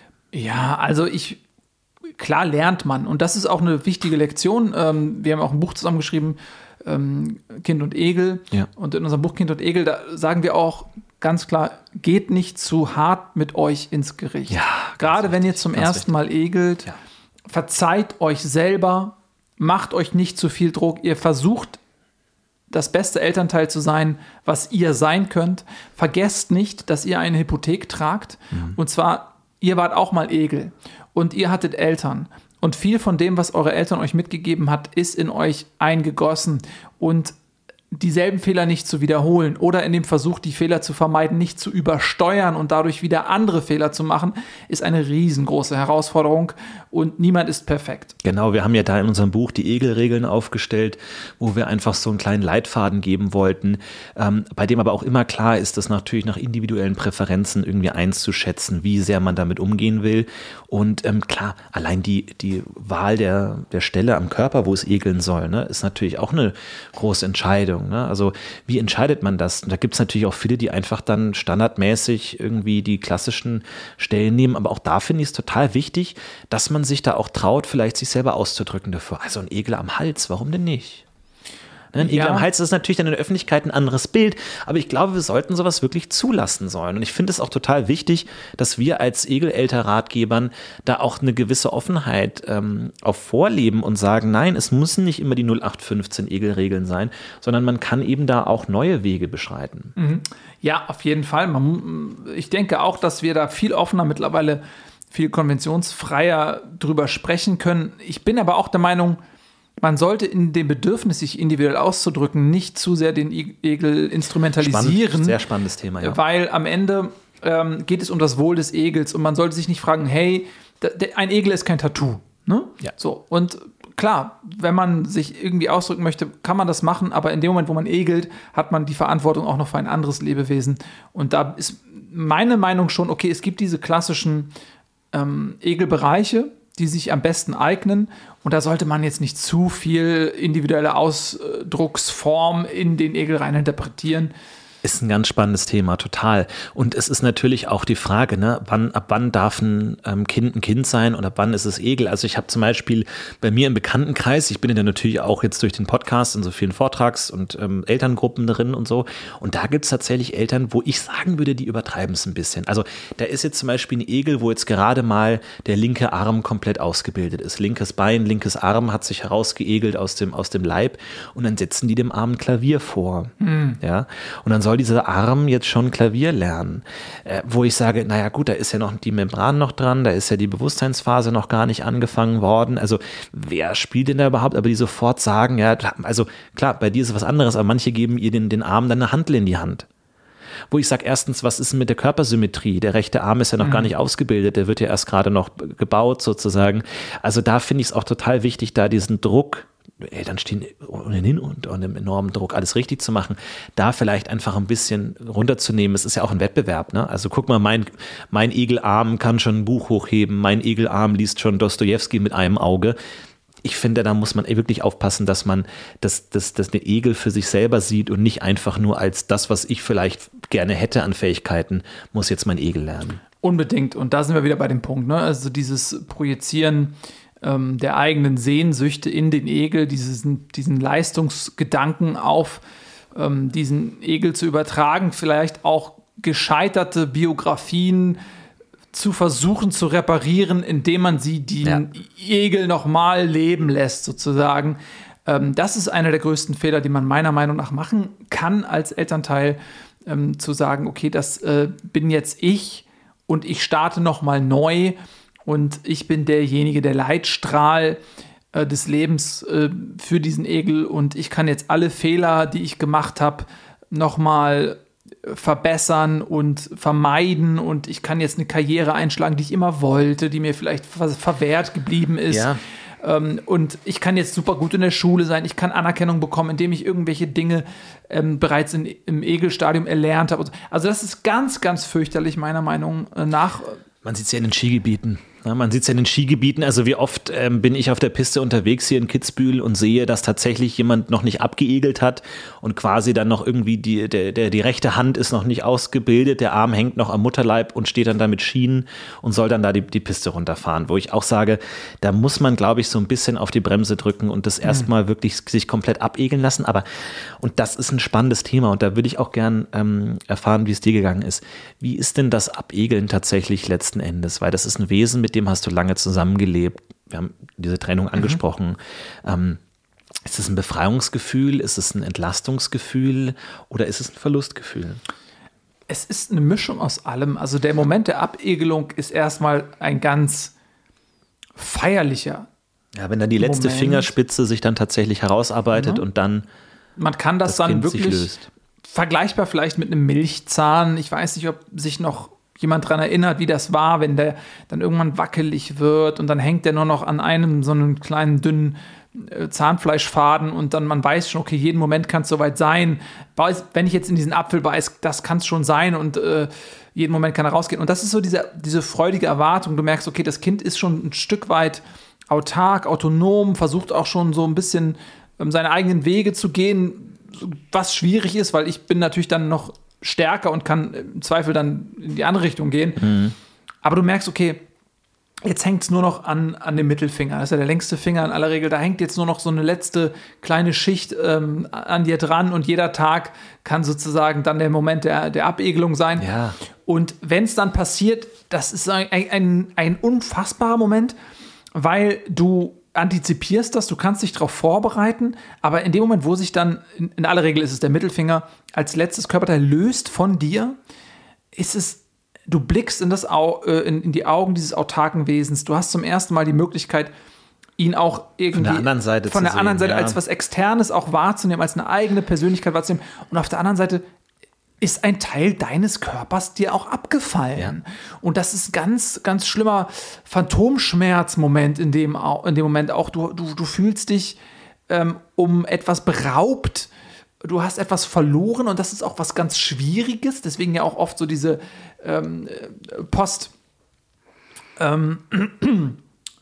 D: Ja, also ich, klar lernt man und das ist auch eine wichtige Lektion. Ähm, wir haben auch ein Buch zusammengeschrieben, ähm, Kind und Egel. Ja. Und in unserem Buch Kind und Egel, da sagen wir auch ganz klar, geht nicht zu hart mit euch ins Gericht.
C: Ja,
D: gerade wenn ihr zum ersten Mal egelt, ja. verzeiht euch selber, macht euch nicht zu viel Druck. Ihr versucht, das beste Elternteil zu sein, was ihr sein könnt. Vergesst nicht, dass ihr eine Hypothek tragt. Mhm. Und zwar, ihr wart auch mal Egel. Und ihr hattet Eltern. Und viel von dem, was eure Eltern euch mitgegeben hat, ist in euch eingegossen. Und dieselben Fehler nicht zu wiederholen oder in dem Versuch, die Fehler zu vermeiden, nicht zu übersteuern und dadurch wieder andere Fehler zu machen, ist eine riesengroße Herausforderung und niemand ist perfekt.
C: Genau, wir haben ja da in unserem Buch die Egelregeln aufgestellt, wo wir einfach so einen kleinen Leitfaden geben wollten, ähm, bei dem aber auch immer klar ist, dass natürlich nach individuellen Präferenzen irgendwie einzuschätzen, wie sehr man damit umgehen will. Und ähm, klar, allein die, die Wahl der, der Stelle am Körper, wo es egeln soll, ne, ist natürlich auch eine große Entscheidung. Ne? Also wie entscheidet man das? Und da gibt es natürlich auch viele, die einfach dann standardmäßig irgendwie die klassischen Stellen nehmen. Aber auch da finde ich es total wichtig, dass man sich da auch traut, vielleicht sich selber auszudrücken dafür. Also ein Egel am Hals, warum denn nicht? Ein Egel ja. am Hals ist natürlich dann in der Öffentlichkeit ein anderes Bild, aber ich glaube, wir sollten sowas wirklich zulassen sollen. Und ich finde es auch total wichtig, dass wir als Egelelter-Ratgebern da auch eine gewisse Offenheit ähm, auf vorleben und sagen, nein, es müssen nicht immer die null acht fünfzehn Egelregeln sein, sondern man kann eben da auch neue Wege beschreiten.
D: Mhm. Ja, auf jeden Fall. Man, ich denke auch, dass wir da viel offener mittlerweile, viel konventionsfreier drüber sprechen können. Ich bin aber auch der Meinung, man sollte in dem Bedürfnis, sich individuell auszudrücken, nicht zu sehr den Egel instrumentalisieren.
C: Spannend, sehr spannendes Thema, ja.
D: Weil am Ende ähm, geht es um das Wohl des Egels und man sollte sich nicht fragen, hey, d- d- ein Egel ist kein Tattoo. Ne?
C: Ja.
D: So, und klar, wenn man sich irgendwie ausdrücken möchte, kann man das machen, aber in dem Moment, wo man egelt, hat man die Verantwortung auch noch für ein anderes Lebewesen. Und da ist meine Meinung schon, okay, es gibt diese klassischen ähm, Egelbereiche, die sich am besten eignen. Und da sollte man jetzt nicht zu viel individuelle Ausdrucksform in den Egel rein interpretieren.
C: Ist ein ganz spannendes Thema, total. Und es ist natürlich auch die Frage, ne, wann, ab wann darf ein ähm, Kind ein Kind sein und ab wann ist es Egel? Also ich habe zum Beispiel bei mir im Bekanntenkreis, ich bin ja natürlich auch jetzt durch den Podcast in so vielen Vortrags- und ähm, Elterngruppen drin und so. Und da gibt es tatsächlich Eltern, wo ich sagen würde, die übertreiben es ein bisschen. Also da ist jetzt zum Beispiel ein Egel, wo jetzt gerade mal der linke Arm komplett ausgebildet ist. Linkes Bein, linkes Arm hat sich herausgeegelt aus dem, aus dem Leib und dann setzen die dem Arm ein Klavier vor. Mhm. Ja? Und dann soll dieser Arm jetzt schon Klavier lernen, äh, wo ich sage, naja gut, da ist ja noch die Membran noch dran, da ist ja die Bewusstseinsphase noch gar nicht angefangen worden, also wer spielt denn da überhaupt, aber die sofort sagen, ja, also klar, bei dir ist es was anderes, aber manche geben ihr den, den Arm dann eine Hantel in die Hand. Wo ich sage, erstens, was ist denn mit der Körpersymmetrie? Der rechte Arm ist ja noch mhm. gar nicht ausgebildet, der wird ja erst gerade noch gebaut sozusagen. Also da finde ich es auch total wichtig, da diesen Druck, Eltern stehen ohnehin unter einem enormen Druck, alles richtig zu machen, da vielleicht einfach ein bisschen runterzunehmen. Es ist ja auch ein Wettbewerb, ne? Also guck mal, mein, mein Egelarm kann schon ein Buch hochheben, mein Egelarm liest schon Dostojewski mit einem Auge. Ich finde, da muss man wirklich aufpassen, dass man das, das, das den Egel für sich selber sieht und nicht einfach nur als das, was ich vielleicht gerne hätte an Fähigkeiten, muss jetzt mein Egel lernen.
D: Unbedingt. Und da sind wir wieder bei dem Punkt, ne? Also dieses Projizieren ähm, der eigenen Sehnsüchte in den Egel, diesen, diesen Leistungsgedanken auf ähm, diesen Egel zu übertragen, vielleicht auch gescheiterte Biografien zu versuchen zu reparieren, indem man sie den ja. Egel nochmal leben lässt, sozusagen. Ähm, das ist einer der größten Fehler, die man meiner Meinung nach machen kann als Elternteil, ähm, zu sagen, okay, das äh, bin jetzt ich und ich starte nochmal neu und ich bin derjenige, der Leitstrahl äh, des Lebens äh, für diesen Egel und ich kann jetzt alle Fehler, die ich gemacht habe, nochmal verbessern und vermeiden und ich kann jetzt eine Karriere einschlagen, die ich immer wollte, die mir vielleicht ver- verwehrt geblieben ist.
C: Ja.
D: Ähm, und ich kann jetzt super gut in der Schule sein, ich kann Anerkennung bekommen, indem ich irgendwelche Dinge ähm, bereits in, im Egelstadium erlernt habe. Also das ist ganz, ganz fürchterlich, meiner Meinung nach.
C: Man sieht es ja in den Skigebieten. Ja, man sieht es ja in den Skigebieten, also wie oft ähm, bin ich auf der Piste unterwegs hier in Kitzbühel und sehe, dass tatsächlich jemand noch nicht abgeegelt hat und quasi dann noch irgendwie die, der, der, die rechte Hand ist noch nicht ausgebildet, der Arm hängt noch am Mutterleib und steht dann da mit Schienen und soll dann da die, die Piste runterfahren, wo ich auch sage, da muss man, glaube ich, so ein bisschen auf die Bremse drücken und das erstmal mhm. wirklich sich komplett abegeln lassen, aber und das ist ein spannendes Thema und da würde ich auch gern ähm, erfahren, wie es dir gegangen ist. Wie ist denn das Abegeln tatsächlich letzten Endes? Weil das ist ein Wesen, mit dem hast du lange zusammengelebt. Wir haben diese Trennung angesprochen. Mhm. Ähm, ist es ein Befreiungsgefühl? Ist es ein Entlastungsgefühl? Oder ist es ein Verlustgefühl?
D: Es ist eine Mischung aus allem. Also der Moment der Abegelung ist erstmal ein ganz feierlicher.
C: Ja, wenn dann die letzte
D: Moment.
C: Fingerspitze sich dann tatsächlich herausarbeitet mhm. und dann
D: man kann das, das dann kind wirklich vergleichbar vielleicht mit einem Milchzahn. Ich weiß nicht, ob sich noch jemand daran erinnert, wie das war, wenn der dann irgendwann wackelig wird und dann hängt der nur noch an einem so einen kleinen, dünnen äh, Zahnfleischfaden und dann man weiß schon, okay, jeden Moment kann es soweit sein. Weiß, wenn ich jetzt in diesen Apfel beiß, das kann es schon sein und äh, jeden Moment kann er rausgehen. Und das ist so diese, diese freudige Erwartung. Du merkst, okay, das Kind ist schon ein Stück weit autark, autonom, versucht auch schon so ein bisschen ähm, seine eigenen Wege zu gehen, was schwierig ist, weil ich bin natürlich dann noch stärker und kann im Zweifel dann in die andere Richtung gehen. Mhm. Aber du merkst, okay, jetzt hängt es nur noch an, an dem Mittelfinger. Das ist ja der längste Finger in aller Regel. Da hängt jetzt nur noch so eine letzte kleine Schicht ähm, an dir dran und jeder Tag kann sozusagen dann der Moment der, der Abegelung sein.
C: Ja.
D: Und wenn es dann passiert, das ist ein, ein, ein unfassbarer Moment, weil du antizipierst das, du kannst dich darauf vorbereiten, aber in dem Moment, wo sich dann, in, in aller Regel ist es der Mittelfinger, als letztes Körperteil löst von dir, ist es, du blickst in, das Au, äh, in, in die Augen dieses autarken Wesens, du hast zum ersten Mal die Möglichkeit, ihn auch irgendwie
C: von der anderen Seite,
D: von der
C: zu
D: anderen
C: sehen,
D: Seite
C: ja.
D: als was Externes auch wahrzunehmen, als eine eigene Persönlichkeit wahrzunehmen und auf der anderen Seite ist ein Teil deines Körpers dir auch abgefallen. Ja. Und das ist ein ganz, ganz schlimmer Phantomschmerzmoment in dem, in dem Moment auch. Du, du, du fühlst dich ähm, um etwas beraubt. Du hast etwas verloren und das ist auch was ganz Schwieriges. Deswegen ja auch oft so diese ähm, Post... Ähm,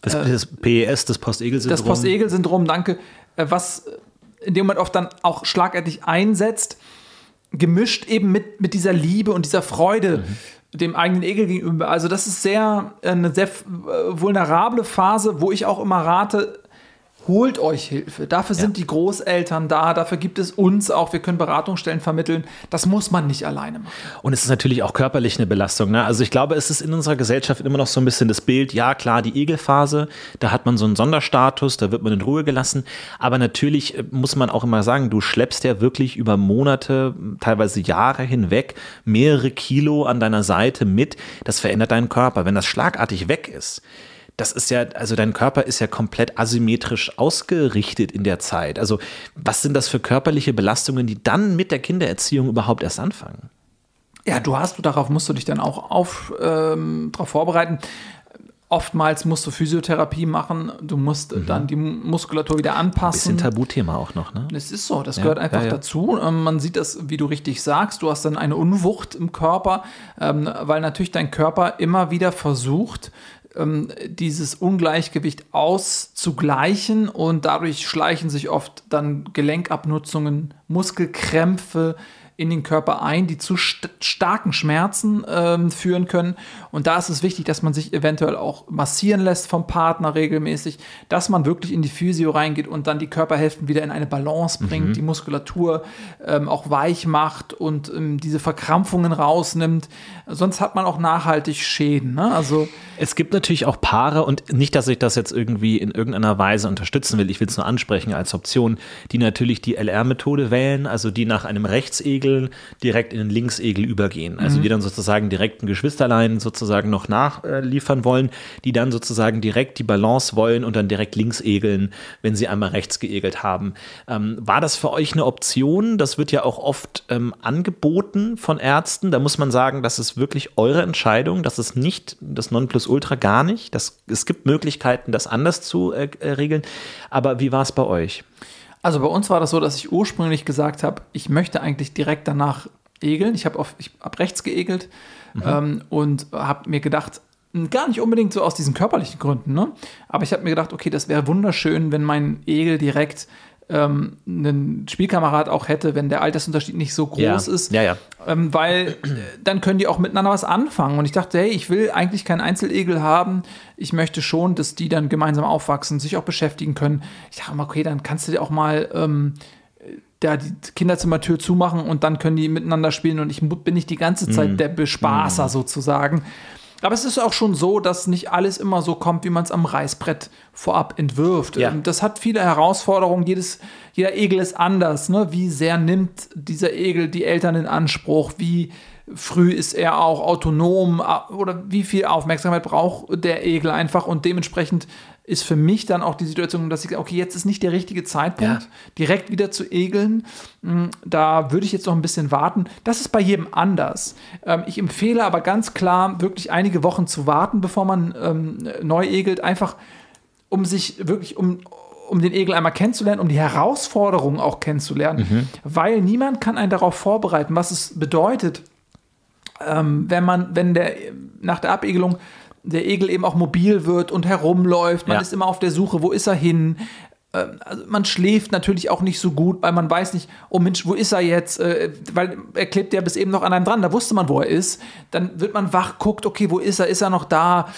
C: Das, das P E S, das Post-Egel-Syndrom.
D: Das Post-Egel-Syndrom, danke, was in dem Moment oft dann auch schlagartig einsetzt, gemischt eben mit, mit dieser Liebe und dieser Freude mhm. dem eigenen Egel gegenüber. Also das ist sehr eine sehr vulnerable Phase, wo ich auch immer rate, holt euch Hilfe. Dafür ja. sind die Großeltern da, dafür gibt es uns auch, wir können Beratungsstellen vermitteln. Das muss man nicht alleine machen.
C: Und es ist natürlich auch körperlich eine Belastung. Ne? Also ich glaube, es ist in unserer Gesellschaft immer noch so ein bisschen das Bild, ja klar, die Egelphase, da hat man so einen Sonderstatus, da wird man in Ruhe gelassen. Aber natürlich muss man auch immer sagen, du schleppst ja wirklich über Monate, teilweise Jahre hinweg mehrere Kilo an deiner Seite mit. Das verändert deinen Körper. Wenn das schlagartig weg ist, das ist ja, also dein Körper ist ja komplett asymmetrisch ausgerichtet in der Zeit. Also was sind das für körperliche Belastungen, die dann mit der Kindererziehung überhaupt erst anfangen?
D: Ja, du hast, darauf musst du dich dann auch auf, ähm, darauf vorbereiten. Oftmals musst du Physiotherapie machen, du musst mhm. dann die Muskulatur wieder anpassen.
C: Ein bisschen Tabuthema auch noch, ne?
D: Das ist so, das
C: ja,
D: gehört einfach
C: ja, ja.
D: dazu. Man sieht das, wie du richtig sagst, du hast dann eine Unwucht im Körper, weil natürlich dein Körper immer wieder versucht, dieses Ungleichgewicht auszugleichen und dadurch schleichen sich oft dann Gelenkabnutzungen, Muskelkrämpfe in den Körper ein, die zu st- starken Schmerzen ähm, führen können. Und da ist es wichtig, dass man sich eventuell auch massieren lässt vom Partner regelmäßig, dass man wirklich in die Physio reingeht und dann die Körperhälften wieder in eine Balance bringt, mhm. die Muskulatur ähm, auch weich macht und ähm, diese Verkrampfungen rausnimmt. Sonst hat man auch nachhaltig Schäden. Ne? Also
C: es gibt natürlich auch Paare, und nicht, dass ich das jetzt irgendwie in irgendeiner Weise unterstützen will, ich will es nur ansprechen als Option, die natürlich die L R-Methode wählen, also die nach einem Rechtsegel direkt in den Linksegel übergehen. Also mhm. die dann sozusagen direkt ein Geschwisterlein sozusagen noch nachliefern wollen, die dann sozusagen direkt die Balance wollen und dann direkt links egeln, wenn sie einmal rechts geegelt haben. Ähm, war das für euch eine Option? Das wird ja auch oft ähm, angeboten von Ärzten. Da muss man sagen, das ist wirklich eure Entscheidung. Das ist nicht das Nonplusultra, gar nicht. Das, es gibt Möglichkeiten, das anders zu äh, regeln. Aber wie war es bei euch?
D: Also bei uns war das so, dass ich ursprünglich gesagt habe, ich möchte eigentlich direkt danach egeln. Ich habe hab rechts geegelt mhm. ähm, und habe mir gedacht, gar nicht unbedingt so aus diesen körperlichen Gründen, ne? Aber ich habe mir gedacht, okay, das wäre wunderschön, wenn mein Egel direkt ähm, einen Spielkamerad auch hätte, wenn der Altersunterschied nicht so groß
C: ja.
D: ist.
C: Ja, ja.
D: Ähm, weil äh, dann können die auch miteinander was anfangen. Und ich dachte, hey, ich will eigentlich keinen Einzelegel haben. Ich möchte schon, dass die dann gemeinsam aufwachsen, sich auch beschäftigen können. Ich dachte mal, okay, dann kannst du dir auch mal ähm, da die Kinderzimmertür zumachen und dann können die miteinander spielen und ich bin nicht die ganze Zeit mm. der Bespaßer mm. sozusagen. Aber es ist auch schon so, dass nicht alles immer so kommt, wie man es am Reißbrett vorab entwirft. Ja. Das hat viele Herausforderungen. Jedes, jeder Egel ist anders. Ne? Wie sehr nimmt dieser Egel die Eltern in Anspruch? Wie früh ist er auch autonom? Oder wie viel Aufmerksamkeit braucht der Egel einfach? Und dementsprechend ist für mich dann auch die Situation, dass ich sage, okay, jetzt ist nicht der richtige Zeitpunkt, ja. direkt wieder zu egeln. Da würde ich jetzt noch ein bisschen warten. Das ist bei jedem anders. Ich empfehle aber ganz klar, wirklich einige Wochen zu warten, bevor man ähm, neu egelt, einfach um sich wirklich, um, um den Egel einmal kennenzulernen, um die Herausforderungen auch kennenzulernen. Mhm. Weil niemand kann einen darauf vorbereiten, was es bedeutet, ähm, wenn man, wenn der nach der Abegelung der Egel eben auch mobil wird und herumläuft. Man ja. ist immer auf der Suche, wo ist er hin? Also man schläft natürlich auch nicht so gut, weil man weiß nicht, oh Mensch, wo ist er jetzt? Weil er klebt ja bis eben noch an einem dran, da wusste man, wo er ist. Dann wird man wach, guckt, okay, wo ist er? Ist er noch da?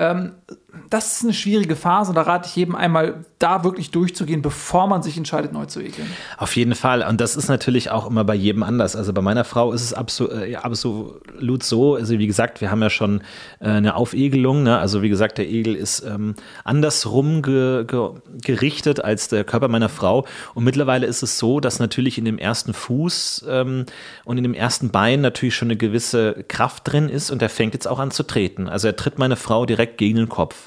D: Das ist eine schwierige Phase und da rate ich jedem einmal, da wirklich durchzugehen, bevor man sich entscheidet, neu zu egeln.
C: Auf jeden Fall. Und das ist natürlich auch immer bei jedem anders. Also bei meiner Frau ist es absolut, äh, absolut so. Also wie gesagt, wir haben ja schon äh, eine Aufegelung. Ne? Also wie gesagt, der Egel ist ähm, andersrum ge- ge- gerichtet als der Körper meiner Frau. Und mittlerweile ist es so, dass natürlich in dem ersten Fuß ähm, und in dem ersten Bein natürlich schon eine gewisse Kraft drin ist und der fängt jetzt auch an zu treten. Also er tritt meine Frau direkt gegen den Kopf.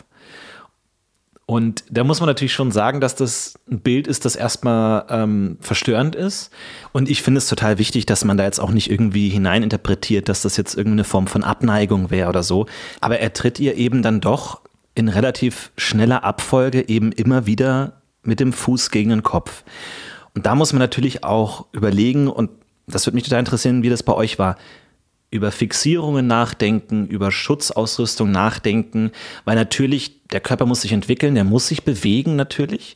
C: Und da muss man natürlich schon sagen, dass das ein Bild ist, das erstmal ähm, verstörend ist. Und ich finde es total wichtig, dass man da jetzt auch nicht irgendwie hineininterpretiert, dass das jetzt irgendeine Form von Abneigung wäre oder so. Aber er tritt ihr eben dann doch in relativ schneller Abfolge eben immer wieder mit dem Fuß gegen den Kopf. Und da muss man natürlich auch überlegen, und das würde mich total interessieren, wie das bei euch war. über Fixierungen nachdenken, über Schutzausrüstung nachdenken, weil natürlich der Körper muss sich entwickeln, der muss sich bewegen natürlich,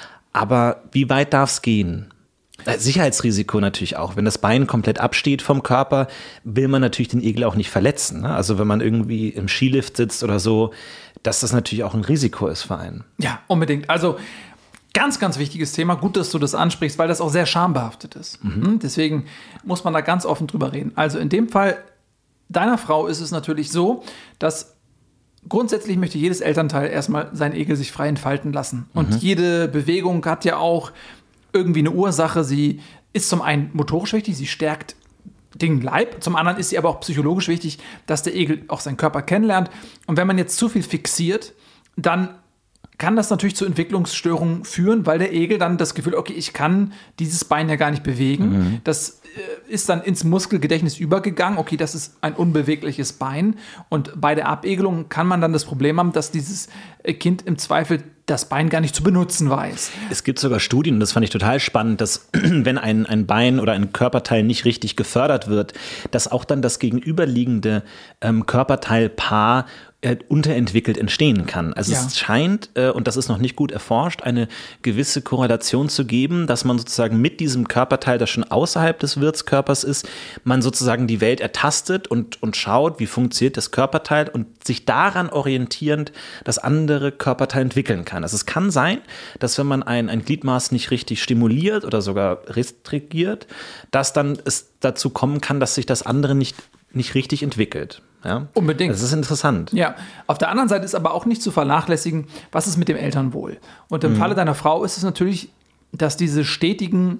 C: aber wie weit darf es gehen? Sicherheitsrisiko natürlich auch. Wenn das Bein komplett absteht vom Körper, will man natürlich den Igel auch nicht verletzen. Ne? Also wenn man irgendwie im Skilift sitzt oder so, dass das natürlich auch ein Risiko ist für einen.
D: Ja, unbedingt. Also ganz, ganz wichtiges Thema. Gut, dass du das ansprichst, weil das auch sehr schambehaftet ist. Mhm. Deswegen muss man da ganz offen drüber reden. Also in dem Fall deiner Frau ist es natürlich so, dass grundsätzlich möchte jedes Elternteil erstmal seinen Igel sich frei entfalten lassen. Und mhm. jede Bewegung hat ja auch irgendwie eine Ursache. Sie ist zum einen motorisch wichtig, sie stärkt den Leib. Zum anderen ist sie aber auch psychologisch wichtig, dass der Igel auch seinen Körper kennenlernt. Und wenn man jetzt zu viel fixiert, dann kann das natürlich zu Entwicklungsstörungen führen, weil der Igel dann das Gefühl, okay, ich kann dieses Bein ja gar nicht bewegen. Mhm. Das äh, ist dann ins Muskelgedächtnis übergegangen. Okay, das ist ein unbewegliches Bein. Und bei der Abegelung kann man dann das Problem haben, dass dieses Kind im Zweifel das Bein gar nicht zu benutzen weiß.
C: Es gibt sogar Studien, und das fand ich total spannend, dass wenn ein, ein Bein oder ein Körperteil nicht richtig gefördert wird, dass auch dann das gegenüberliegende ähm, Körperteilpaar äh, unterentwickelt entstehen kann. Also ja. es scheint, äh, und das ist noch nicht gut erforscht, eine gewisse Korrelation zu geben, dass man sozusagen mit diesem Körperteil, das schon außerhalb des Wirtskörpers ist, man sozusagen die Welt ertastet und, und schaut, wie funktioniert das Körperteil und sich daran orientierend das andere Körperteil entwickeln kann. Also es kann sein, dass wenn man ein, ein Gliedmaß nicht richtig stimuliert oder sogar restrigiert, dass dann es dazu kommen kann, dass sich das andere nicht, nicht richtig entwickelt. Ja?
D: Unbedingt.
C: Das ist interessant.
D: Ja, auf der anderen Seite ist aber auch nicht zu vernachlässigen, was ist mit dem Elternwohl. Und im mhm. Falle deiner Frau ist es natürlich, dass diese stetigen,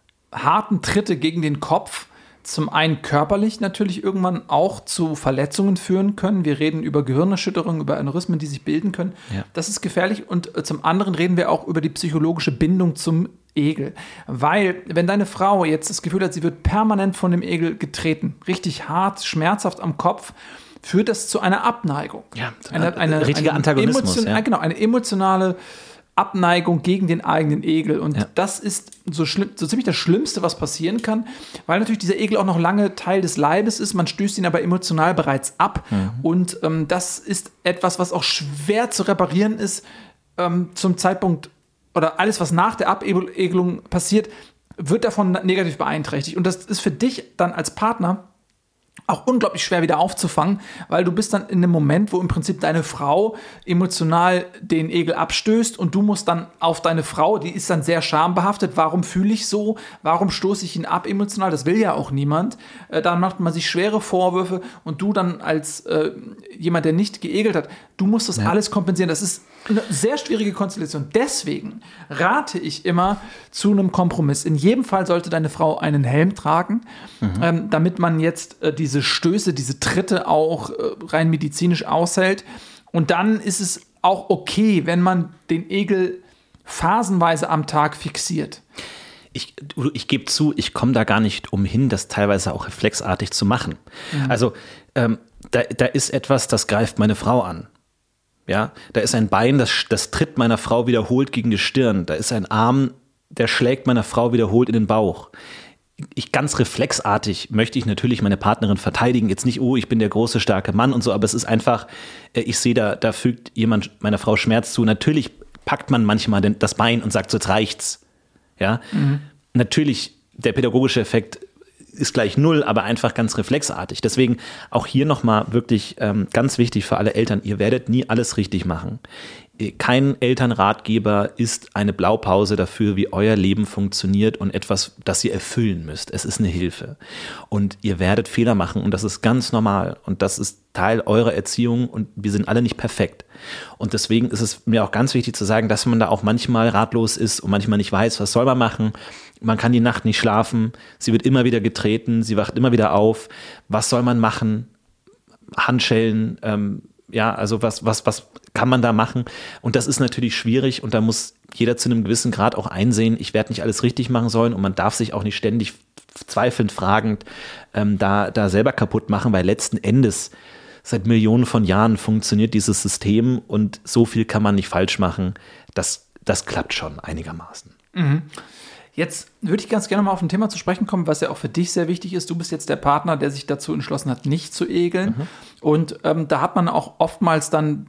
D: harten Tritte gegen den Kopf zum einen körperlich natürlich irgendwann auch zu Verletzungen führen können. Wir reden über Gehirnerschütterungen, über Aneurysmen, die sich bilden können. Ja. Das ist gefährlich. Und zum anderen reden wir auch über die psychologische Bindung zum Igel. Weil, wenn deine Frau jetzt das Gefühl hat, sie wird permanent von dem Igel getreten, richtig hart, schmerzhaft am Kopf, führt das zu einer Abneigung.
C: Ja,
D: eine, eine,
C: richtiger
D: eine
C: Antagonismus.
D: Emotion,
C: ja.
D: Genau, eine emotionale Abneigung gegen den eigenen Igel. Und
C: ja.
D: das ist so, schlimm, so ziemlich das Schlimmste, was passieren kann, weil natürlich dieser Igel auch noch lange Teil des Leibes ist. Man stößt ihn aber emotional bereits ab. Mhm. Und ähm, das ist etwas, was auch schwer zu reparieren ist ähm, zum Zeitpunkt, oder alles, was nach der Abegelung passiert, wird davon negativ beeinträchtigt. Und das ist für dich dann als Partner auch unglaublich schwer wieder aufzufangen, weil du bist dann in einem Moment, wo im Prinzip deine Frau emotional den Igel abstößt und du musst dann auf deine Frau, die ist dann sehr schambehaftet, warum fühle ich so, warum stoße ich ihn ab emotional, das will ja auch niemand. Äh, dann macht man sich schwere Vorwürfe und du dann als äh, jemand, der nicht geegelt hat, du musst das ja. alles kompensieren. Das ist eine sehr schwierige Konstellation. Deswegen rate ich immer zu einem Kompromiss. In jedem Fall sollte deine Frau einen Helm tragen, mhm. ähm, damit man jetzt äh, diese Stöße, diese Tritte auch äh, rein medizinisch aushält. Und dann ist es auch okay, wenn man den Igel phasenweise am Tag fixiert.
C: Ich, ich gebe zu, ich komme da gar nicht umhin, das teilweise auch reflexartig zu machen. Mhm. Also ähm, da, da ist etwas, das greift meine Frau an. Ja, da ist ein Bein, das, das tritt meiner Frau wiederholt gegen die Stirn. Da ist ein Arm, der schlägt meiner Frau wiederholt in den Bauch. Ich ganz reflexartig möchte ich natürlich meine Partnerin verteidigen. Jetzt nicht, oh, ich bin der große, starke Mann und so, aber es ist einfach, ich sehe, da, da fügt jemand meiner Frau Schmerz zu. Natürlich packt man manchmal den, das Bein und sagt, so jetzt reicht's. Ja, mhm. Natürlich, der pädagogische Effekt ist gleich null, aber einfach ganz reflexartig. Deswegen auch hier nochmal wirklich ähm, ganz wichtig für alle Eltern, ihr werdet nie alles richtig machen. Kein Elternratgeber ist eine Blaupause dafür, wie euer Leben funktioniert und etwas, das ihr erfüllen müsst. Es ist eine Hilfe. Und ihr werdet Fehler machen und das ist ganz normal. Und das ist Teil eurer Erziehung und wir sind alle nicht perfekt. Und deswegen ist es mir auch ganz wichtig zu sagen, dass man da auch manchmal ratlos ist und manchmal nicht weiß, was soll man machen. Man kann die Nacht nicht schlafen, sie wird immer wieder getreten, sie wacht immer wieder auf. Was soll man machen? Handschellen, ähm, ja, also was, was, was kann man da machen? Und das ist natürlich schwierig und da muss jeder zu einem gewissen Grad auch einsehen, ich werde nicht alles richtig machen sollen und man darf sich auch nicht ständig zweifelnd fragend ähm, da, da selber kaputt machen, weil letzten Endes seit Millionen von Jahren funktioniert dieses System und so viel kann man nicht falsch machen. Das, das klappt schon einigermaßen.
D: Mhm. Jetzt würde ich ganz gerne mal auf ein Thema zu sprechen kommen, was ja auch für dich sehr wichtig ist. Du bist jetzt der Partner, der sich dazu entschlossen hat, nicht zu egeln. Mhm. Und ähm, da hat man auch oftmals dann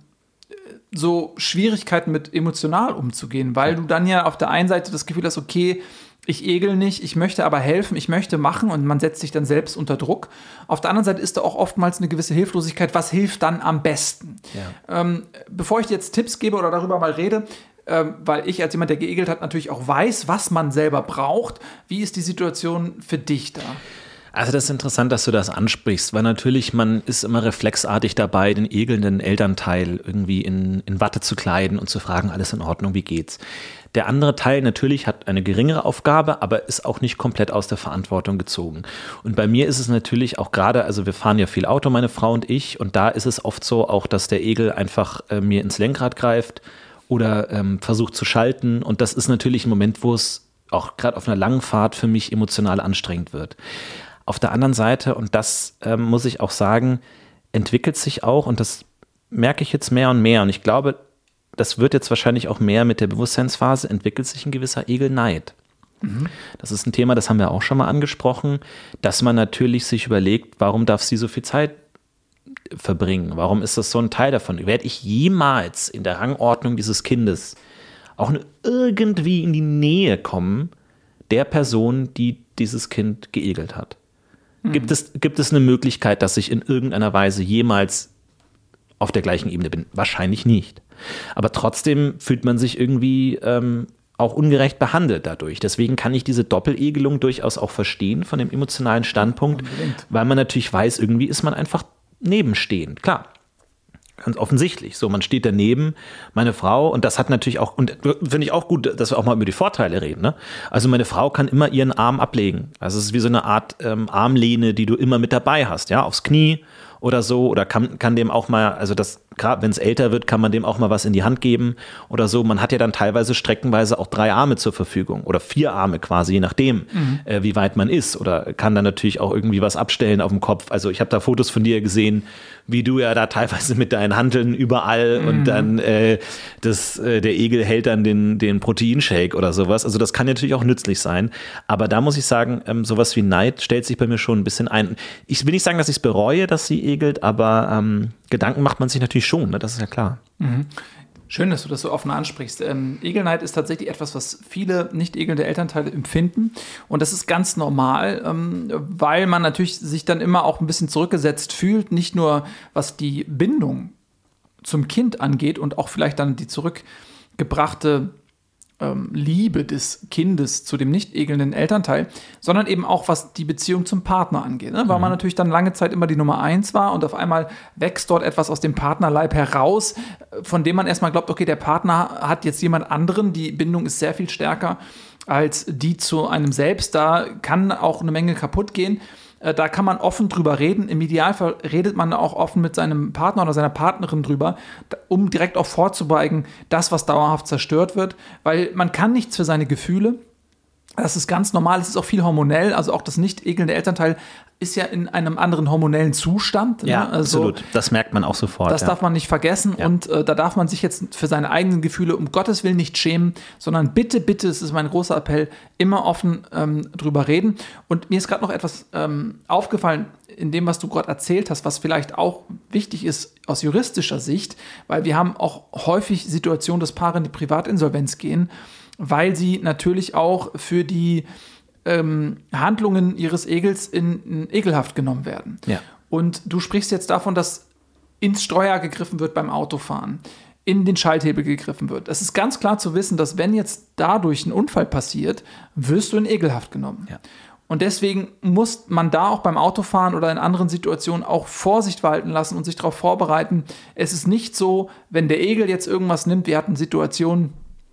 D: so Schwierigkeiten mit emotional umzugehen, weil du dann ja auf der einen Seite das Gefühl hast, okay, ich egel nicht, ich möchte aber helfen, ich möchte machen und man setzt sich dann selbst unter Druck. Auf der anderen Seite ist da auch oftmals eine gewisse Hilflosigkeit. Was hilft dann am besten? Ja. Ähm, bevor ich dir jetzt Tipps gebe oder darüber mal rede, ähm, weil ich als jemand, der geegelt hat, natürlich auch weiß, was man selber braucht. Wie ist die Situation für dich da?
C: Also das ist interessant, dass du das ansprichst, weil natürlich man ist immer reflexartig dabei, den egelnden Elternteil irgendwie in, in Watte zu kleiden und zu fragen, alles in Ordnung, wie geht's? Der andere Teil natürlich hat eine geringere Aufgabe, aber ist auch nicht komplett aus der Verantwortung gezogen. Und bei mir ist es natürlich auch gerade, also wir fahren ja viel Auto, meine Frau und ich, und da ist es oft so auch, dass der Egel einfach äh, mir ins Lenkrad greift oder ähm, versucht zu schalten. Und das ist natürlich ein Moment, wo es auch gerade auf einer langen Fahrt für mich emotional anstrengend wird. Auf der anderen Seite, und das ähm, muss ich auch sagen, entwickelt sich auch, und das merke ich jetzt mehr und mehr, und ich glaube, das wird jetzt wahrscheinlich auch mehr mit der Bewusstseinsphase, entwickelt sich ein gewisser Egelneid. Mhm. Das ist ein Thema, das haben wir auch schon mal angesprochen, dass man natürlich sich überlegt, warum darf sie so viel Zeit verbringen? Warum ist das so ein Teil davon? Werde ich jemals in der Rangordnung dieses Kindes auch nur irgendwie in die Nähe kommen der Person, die dieses Kind geegelt hat? Mhm. Gibt es, gibt es eine Möglichkeit, dass ich in irgendeiner Weise jemals auf der gleichen Ebene bin? Wahrscheinlich nicht. Aber trotzdem fühlt man sich irgendwie ähm, auch ungerecht behandelt dadurch. Deswegen kann ich diese Doppelegelung durchaus auch verstehen von dem emotionalen Standpunkt, Unbedingt. Weil man natürlich weiß, irgendwie ist man einfach nebenstehend. Klar, ganz offensichtlich. So, man steht daneben, meine Frau, und das hat natürlich auch, und finde ich auch gut, dass wir auch mal über die Vorteile reden. Ne? Also meine Frau kann immer ihren Arm ablegen. Also es ist wie so eine Art ähm, Armlehne, die du immer mit dabei hast, ja, aufs Knie oder so, oder kann, kann dem auch mal, also das, gerade wenn es älter wird, kann man dem auch mal was in die Hand geben oder so. Man hat ja dann teilweise streckenweise auch drei Arme zur Verfügung oder vier Arme quasi, je nachdem, mhm. äh, wie weit man ist, oder kann dann natürlich auch irgendwie was abstellen auf dem Kopf. Also ich habe da Fotos von dir gesehen, wie du ja da teilweise mit deinen Hanteln überall mhm. und dann äh, das, äh, der Egel hält dann den, den Proteinshake oder sowas. Also das kann natürlich auch nützlich sein. Aber da muss ich sagen, ähm, sowas wie Neid stellt sich bei mir schon ein bisschen ein. Ich will nicht sagen, dass ich es bereue, dass sie egelt, aber ähm, Gedanken macht man sich natürlich schon, ne? Das ist ja klar.
D: Mhm. Schön, dass du das so offen ansprichst. Ähm, Egelneid ist tatsächlich etwas, was viele nicht egelnde Elternteile empfinden. Und das ist ganz normal, ähm, weil man natürlich sich dann immer auch ein bisschen zurückgesetzt fühlt. Nicht nur, was die Bindung zum Kind angeht und auch vielleicht dann die zurückgebrachte ähm, Liebe des Kindes zu dem nicht egelnden Elternteil, sondern eben auch, was die Beziehung zum Partner angeht. Ne? Weil mhm. man natürlich dann lange Zeit immer die Nummer eins war und auf einmal wächst dort etwas aus dem Partnerleib heraus, von dem man erstmal glaubt, okay, der Partner hat jetzt jemand anderen, die Bindung ist sehr viel stärker als die zu einem selbst. Da kann auch eine Menge kaputt gehen. Da kann man offen drüber reden. Im Idealfall redet man auch offen mit seinem Partner oder seiner Partnerin drüber, um direkt auch vorzubeugen, das, was dauerhaft zerstört wird. Weil man kann nichts für seine Gefühle. Das ist ganz normal. Es ist auch viel hormonell. Also auch das nicht ekelnde Elternteil ist ja in einem anderen hormonellen Zustand.
C: Ja,
D: ne? Also,
C: absolut. Das merkt man auch sofort.
D: Das
C: ja.
D: darf man nicht vergessen. Ja. Und äh, da darf man sich jetzt für seine eigenen Gefühle um Gottes Willen nicht schämen, sondern bitte, bitte, es ist mein großer Appell, immer offen ähm, drüber reden. Und mir ist gerade noch etwas ähm, aufgefallen in dem, was du gerade erzählt hast, was vielleicht auch wichtig ist aus juristischer Sicht, weil wir haben auch häufig Situationen, dass Paare in die Privatinsolvenz gehen, weil sie natürlich auch für die ähm, Handlungen ihres Egels in, in Ekelhaft genommen werden.
C: Ja.
D: Und du sprichst jetzt davon, dass ins Steuer gegriffen wird beim Autofahren, in den Schalthebel gegriffen wird. Es ist ganz klar zu wissen, dass wenn jetzt dadurch ein Unfall passiert, wirst du in Ekelhaft genommen.
C: Ja.
D: Und deswegen muss man da auch beim Autofahren oder in anderen Situationen auch Vorsicht walten lassen und sich darauf vorbereiten. Es ist nicht so, wenn der Egel jetzt irgendwas nimmt, wir hatten Situationen,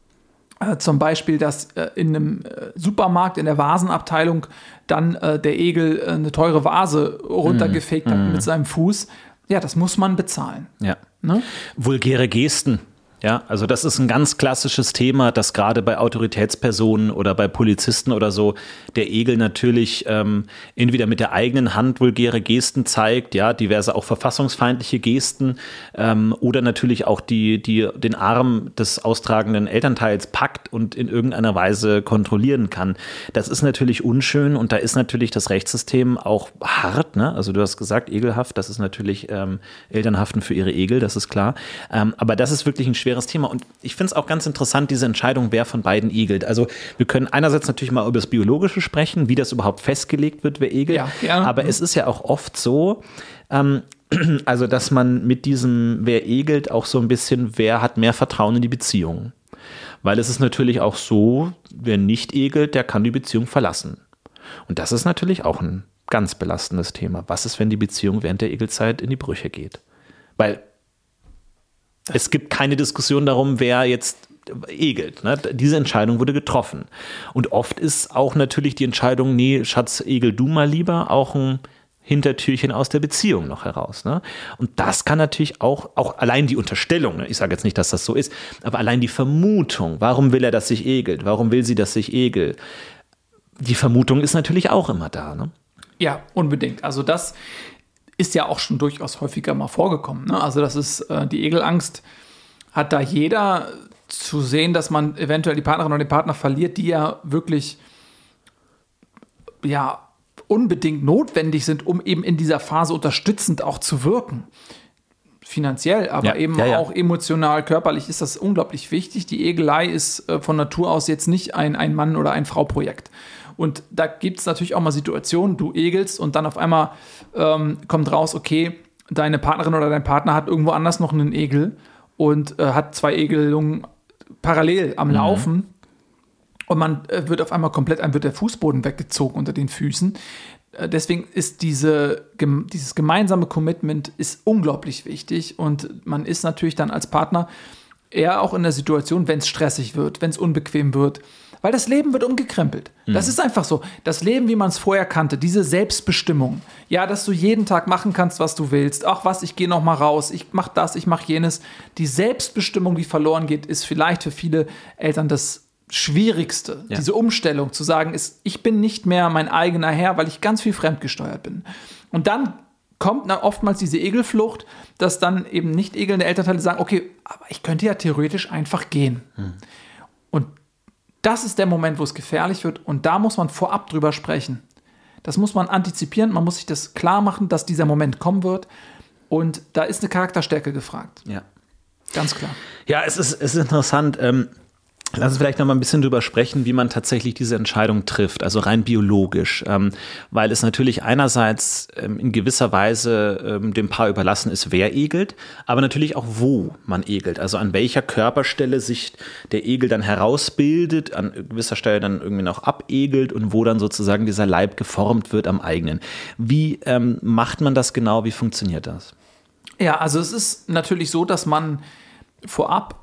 D: Äh, zum Beispiel, dass äh, in einem äh, Supermarkt, in der Vasenabteilung, dann äh, der Egel äh, eine teure Vase runtergefegt mm, hat mm. mit seinem Fuß. Ja, das muss man bezahlen.
C: Ja.
D: Ne?
C: Vulgäre Gesten. Ja, also das ist ein ganz klassisches Thema, dass gerade bei Autoritätspersonen oder bei Polizisten oder so der Egel natürlich ähm, entweder mit der eigenen Hand vulgäre Gesten zeigt, ja, diverse auch verfassungsfeindliche Gesten ähm, oder natürlich auch die, die den Arm des austragenden Elternteils packt und in irgendeiner Weise kontrollieren kann. Das ist natürlich unschön und da ist natürlich das Rechtssystem auch hart, ne? Also du hast gesagt, egelhaft, das ist natürlich ähm, Eltern haften für ihre Egel, das ist klar. Ähm, aber das ist wirklich ein schweres Thema und ich finde es auch ganz interessant, diese Entscheidung, wer von beiden egelt. Also wir können einerseits natürlich mal über das Biologische sprechen, wie das überhaupt festgelegt wird, wer egelt.
D: Ja, gerne.
C: Aber es ist ja auch oft so, ähm, also dass man mit diesem, wer egelt, auch so ein bisschen, wer hat mehr Vertrauen in die Beziehung. Weil es ist natürlich auch so, wer nicht egelt, der kann die Beziehung verlassen. Und das ist natürlich auch ein ganz belastendes Thema. Was ist, wenn die Beziehung während der Egelzeit in die Brüche geht? Weil es gibt keine Diskussion darum, wer jetzt egelt. Ne? Diese Entscheidung wurde getroffen. Und oft ist auch natürlich die Entscheidung, nee, Schatz, egel du mal lieber, auch ein Hintertürchen aus der Beziehung noch heraus. Ne? Und das kann natürlich auch, auch allein die Unterstellung, ne? Ich sage jetzt nicht, dass das so ist, aber allein die Vermutung, warum will er, dass ich egelt? Warum will sie, dass ich egel? Die Vermutung ist natürlich auch immer da. Ne?
D: Ja, unbedingt. Also das ist ja auch schon durchaus häufiger mal vorgekommen. Ne? Also das ist äh, die Egelangst, hat da jeder zu sehen, dass man eventuell die Partnerin oder den Partner verliert, die ja wirklich ja unbedingt notwendig sind, um eben in dieser Phase unterstützend auch zu wirken. Finanziell, aber
C: ja,
D: eben
C: ja, ja.
D: auch emotional, körperlich ist das unglaublich wichtig. Die Egelei ist äh, von Natur aus jetzt nicht ein Ein-Mann- oder Ein-Frau-Projekt. Und da gibt es natürlich auch mal Situationen, du egelst und dann auf einmal ähm, kommt raus, okay, deine Partnerin oder dein Partner hat irgendwo anders noch einen Egel und äh, hat zwei Egelungen parallel am Laufen. Mhm. Und man äh, wird auf einmal komplett, einem wird der Fußboden weggezogen unter den Füßen. Äh, deswegen ist diese, gem- dieses gemeinsame Commitment ist unglaublich wichtig. Und man ist natürlich dann als Partner eher auch in der Situation, wenn es stressig wird, wenn es unbequem wird, weil das Leben wird umgekrempelt. Mhm. Das ist einfach so. Das Leben, wie man es vorher kannte, diese Selbstbestimmung. Ja, dass du jeden Tag machen kannst, was du willst. Ach was, ich gehe noch mal raus, ich mach das, ich mach jenes. Die Selbstbestimmung, die verloren geht, ist vielleicht für viele Eltern das Schwierigste. Ja. Diese Umstellung zu sagen, ist, ich bin nicht mehr mein eigener Herr, weil ich ganz viel fremdgesteuert bin. Und dann kommt na, oftmals diese Egelflucht, dass dann eben nicht egelnde Elternteile sagen, okay, aber ich könnte ja theoretisch einfach gehen. Mhm. Und das ist der Moment, wo es gefährlich wird und da muss man vorab drüber sprechen. Das muss man antizipieren, man muss sich das klar machen, dass dieser Moment kommen wird und da ist eine Charakterstärke gefragt.
C: Ja.
D: Ganz klar.
C: Ja, es ist, es ist interessant. Ähm Lass uns vielleicht noch mal ein bisschen drüber sprechen, wie man tatsächlich diese Entscheidung trifft, also rein biologisch, ähm, weil es natürlich einerseits ähm, in gewisser Weise ähm, dem Paar überlassen ist, wer egelt, aber natürlich auch, wo man egelt, also an welcher Körperstelle sich der Egel dann herausbildet, an gewisser Stelle dann irgendwie noch abegelt und wo dann sozusagen dieser Leib geformt wird am eigenen. Wie ähm, macht man das genau, wie funktioniert das?
D: Ja, also es ist natürlich so, dass man vorab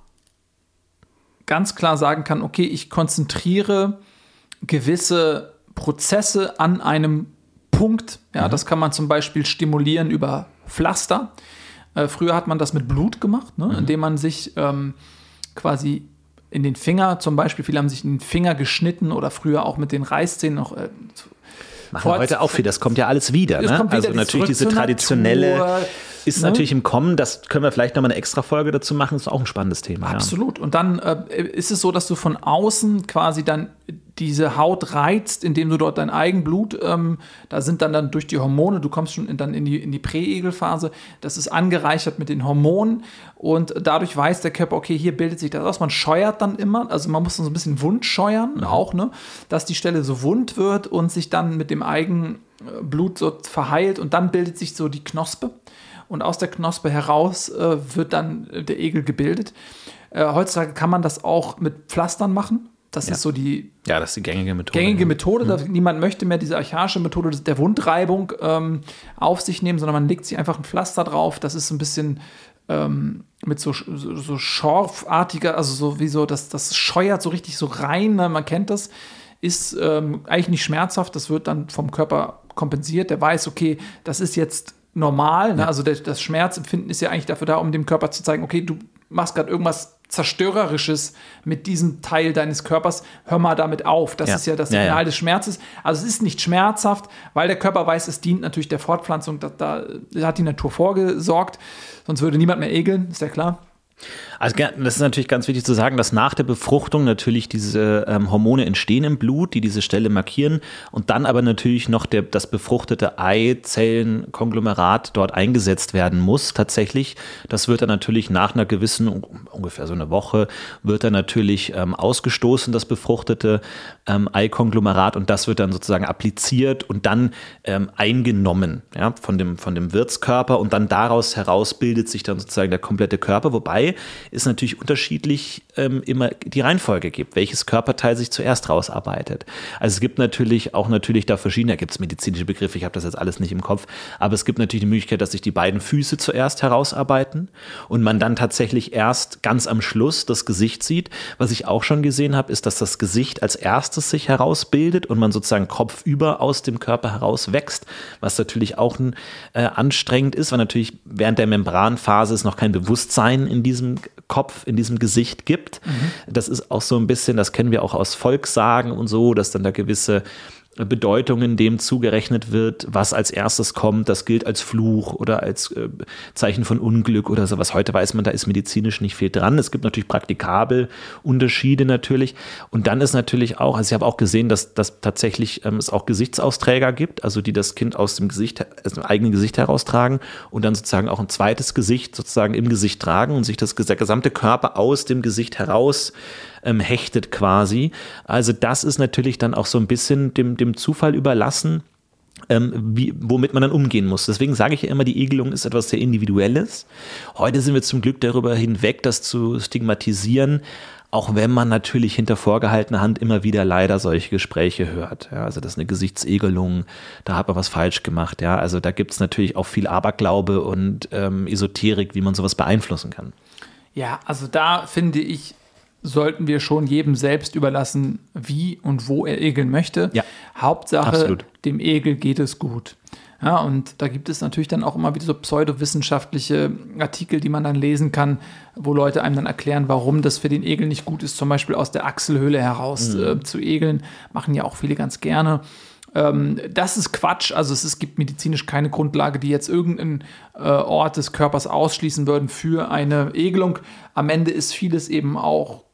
D: ganz klar sagen kann, okay, ich konzentriere gewisse Prozesse an einem Punkt. Ja, mhm. Das kann man zum Beispiel stimulieren über Pflaster. Äh, früher hat man das mit Blut gemacht, ne, mhm. indem man sich ähm, quasi in den Finger, zum Beispiel, viele haben sich in den Finger geschnitten oder früher auch mit den Reißzähnen noch äh,
C: machen wir heute auch viel, das kommt ja alles wieder. Ne? Wieder also natürlich diese traditionelle Natur, ist ne? natürlich im Kommen, das können wir vielleicht nochmal eine extra Folge dazu machen, ist auch ein spannendes Thema.
D: Absolut. Ja. Und dann äh, ist es so, dass du von außen quasi dann diese Haut reizt, indem du dort dein Eigenblut, ähm, da sind dann, dann durch die Hormone, du kommst schon in, dann in die, in die Präegelphase, das ist angereichert mit den Hormonen und dadurch weiß der Körper, okay, hier bildet sich das aus, man scheuert dann immer, also man muss so ein bisschen wund scheuern mhm. auch, ne, dass die Stelle so wund wird und sich dann mit dem Eigenblut so verheilt und dann bildet sich so die Knospe und aus der Knospe heraus äh, wird dann der Egel gebildet. Äh, heutzutage kann man das auch mit Pflastern machen. Das ja. ist so die,
C: ja, das ist die gängige Methode.
D: Gängige Methode. Mhm. Niemand möchte mehr diese archaische Methode der Wundreibung ähm, auf sich nehmen, sondern man legt sich einfach ein Pflaster drauf. Das ist so ein bisschen ähm, mit so, so, so schorfartiger, also so wie so, das, das scheuert so richtig so rein. Ne? Man kennt das. Ist ähm, eigentlich nicht schmerzhaft. Das wird dann vom Körper kompensiert. Der weiß, okay, das ist jetzt normal. Ne? Ja. Also der, das Schmerzempfinden ist ja eigentlich dafür da, um dem Körper zu zeigen, okay, du machst gerade irgendwas Zerstörerisches mit diesem Teil deines Körpers, hör mal damit auf. Das
C: ja.
D: ist ja das
C: ja,
D: Signal
C: ja.
D: des Schmerzes. Also es ist nicht schmerzhaft, weil der Körper weiß, es dient natürlich der Fortpflanzung. Da, da hat die Natur vorgesorgt. Sonst würde niemand mehr egeln, ist ja klar.
C: Also das ist natürlich ganz wichtig zu sagen, dass nach der Befruchtung natürlich diese ähm, Hormone entstehen im Blut, die diese Stelle markieren und dann aber natürlich noch der, das befruchtete Eizellenkonglomerat dort eingesetzt werden muss tatsächlich. Das wird dann natürlich nach einer gewissen, ungefähr so eine Woche, wird dann natürlich ähm, ausgestoßen, das befruchtete ähm, Eikonglomerat und das wird dann sozusagen appliziert und dann ähm, eingenommen, ja, von dem, von dem Wirtskörper und dann daraus heraus bildet sich dann sozusagen der komplette Körper, wobei es natürlich unterschiedlich ähm, immer die Reihenfolge gibt, welches Körperteil sich zuerst rausarbeitet. Also es gibt natürlich auch natürlich da verschiedene, da gibt es medizinische Begriffe, ich habe das jetzt alles nicht im Kopf, aber es gibt natürlich die Möglichkeit, dass sich die beiden Füße zuerst herausarbeiten und man dann tatsächlich erst ganz am Schluss das Gesicht sieht. Was ich auch schon gesehen habe, ist, dass das Gesicht als erstes sich herausbildet und man sozusagen kopfüber aus dem Körper heraus wächst, was natürlich auch ein, äh, anstrengend ist, weil natürlich während der Membranphase es noch kein Bewusstsein in diesem Kopf, in diesem Gesicht gibt. Mhm. Das ist auch so ein bisschen, das kennen wir auch aus Volkssagen und so, dass dann da gewisse Bedeutungen dem zugerechnet wird, was als erstes kommt, das gilt als Fluch oder als äh, Zeichen von Unglück oder sowas. Heute weiß man, da ist medizinisch nicht viel dran. Es gibt natürlich praktikabel Unterschiede natürlich. Und dann ist natürlich auch, also ich habe auch gesehen, dass, dass tatsächlich ähm, es auch Gesichtsausträger gibt, also die das Kind aus dem Gesicht, aus dem eigenen Gesicht heraustragen und dann sozusagen auch ein zweites Gesicht sozusagen im Gesicht tragen und sich das, der gesamte Körper aus dem Gesicht heraus ähm, hechtet quasi. Also das ist natürlich dann auch so ein bisschen dem, dem Zufall überlassen, ähm, wie, womit man dann umgehen muss. Deswegen sage ich ja immer, die Egelung ist etwas sehr Individuelles. Heute sind wir zum Glück darüber hinweg, das zu stigmatisieren, auch wenn man natürlich hinter vorgehaltener Hand immer wieder leider solche Gespräche hört. Ja, also das ist eine Gesichtsegelung, da hat man was falsch gemacht. Ja, also da gibt es natürlich auch viel Aberglaube und ähm, Esoterik, wie man sowas beeinflussen kann.
D: Ja, also da finde ich, sollten wir schon jedem selbst überlassen, wie und wo er egeln möchte.
C: Ja,
D: Hauptsache,
C: absolut.
D: Dem Egel geht es gut. Ja, und da gibt es natürlich dann auch immer wieder so pseudowissenschaftliche Artikel, die man dann lesen kann, wo Leute einem dann erklären, warum das für den Egel nicht gut ist, zum Beispiel aus der Achselhöhle heraus mhm. äh, zu egeln. Machen ja auch viele ganz gerne. Ähm, das ist Quatsch. Also es, es gibt medizinisch keine Grundlage, die jetzt irgendeinen äh, Ort des Körpers ausschließen würden für eine Egelung. Am Ende ist vieles eben auch,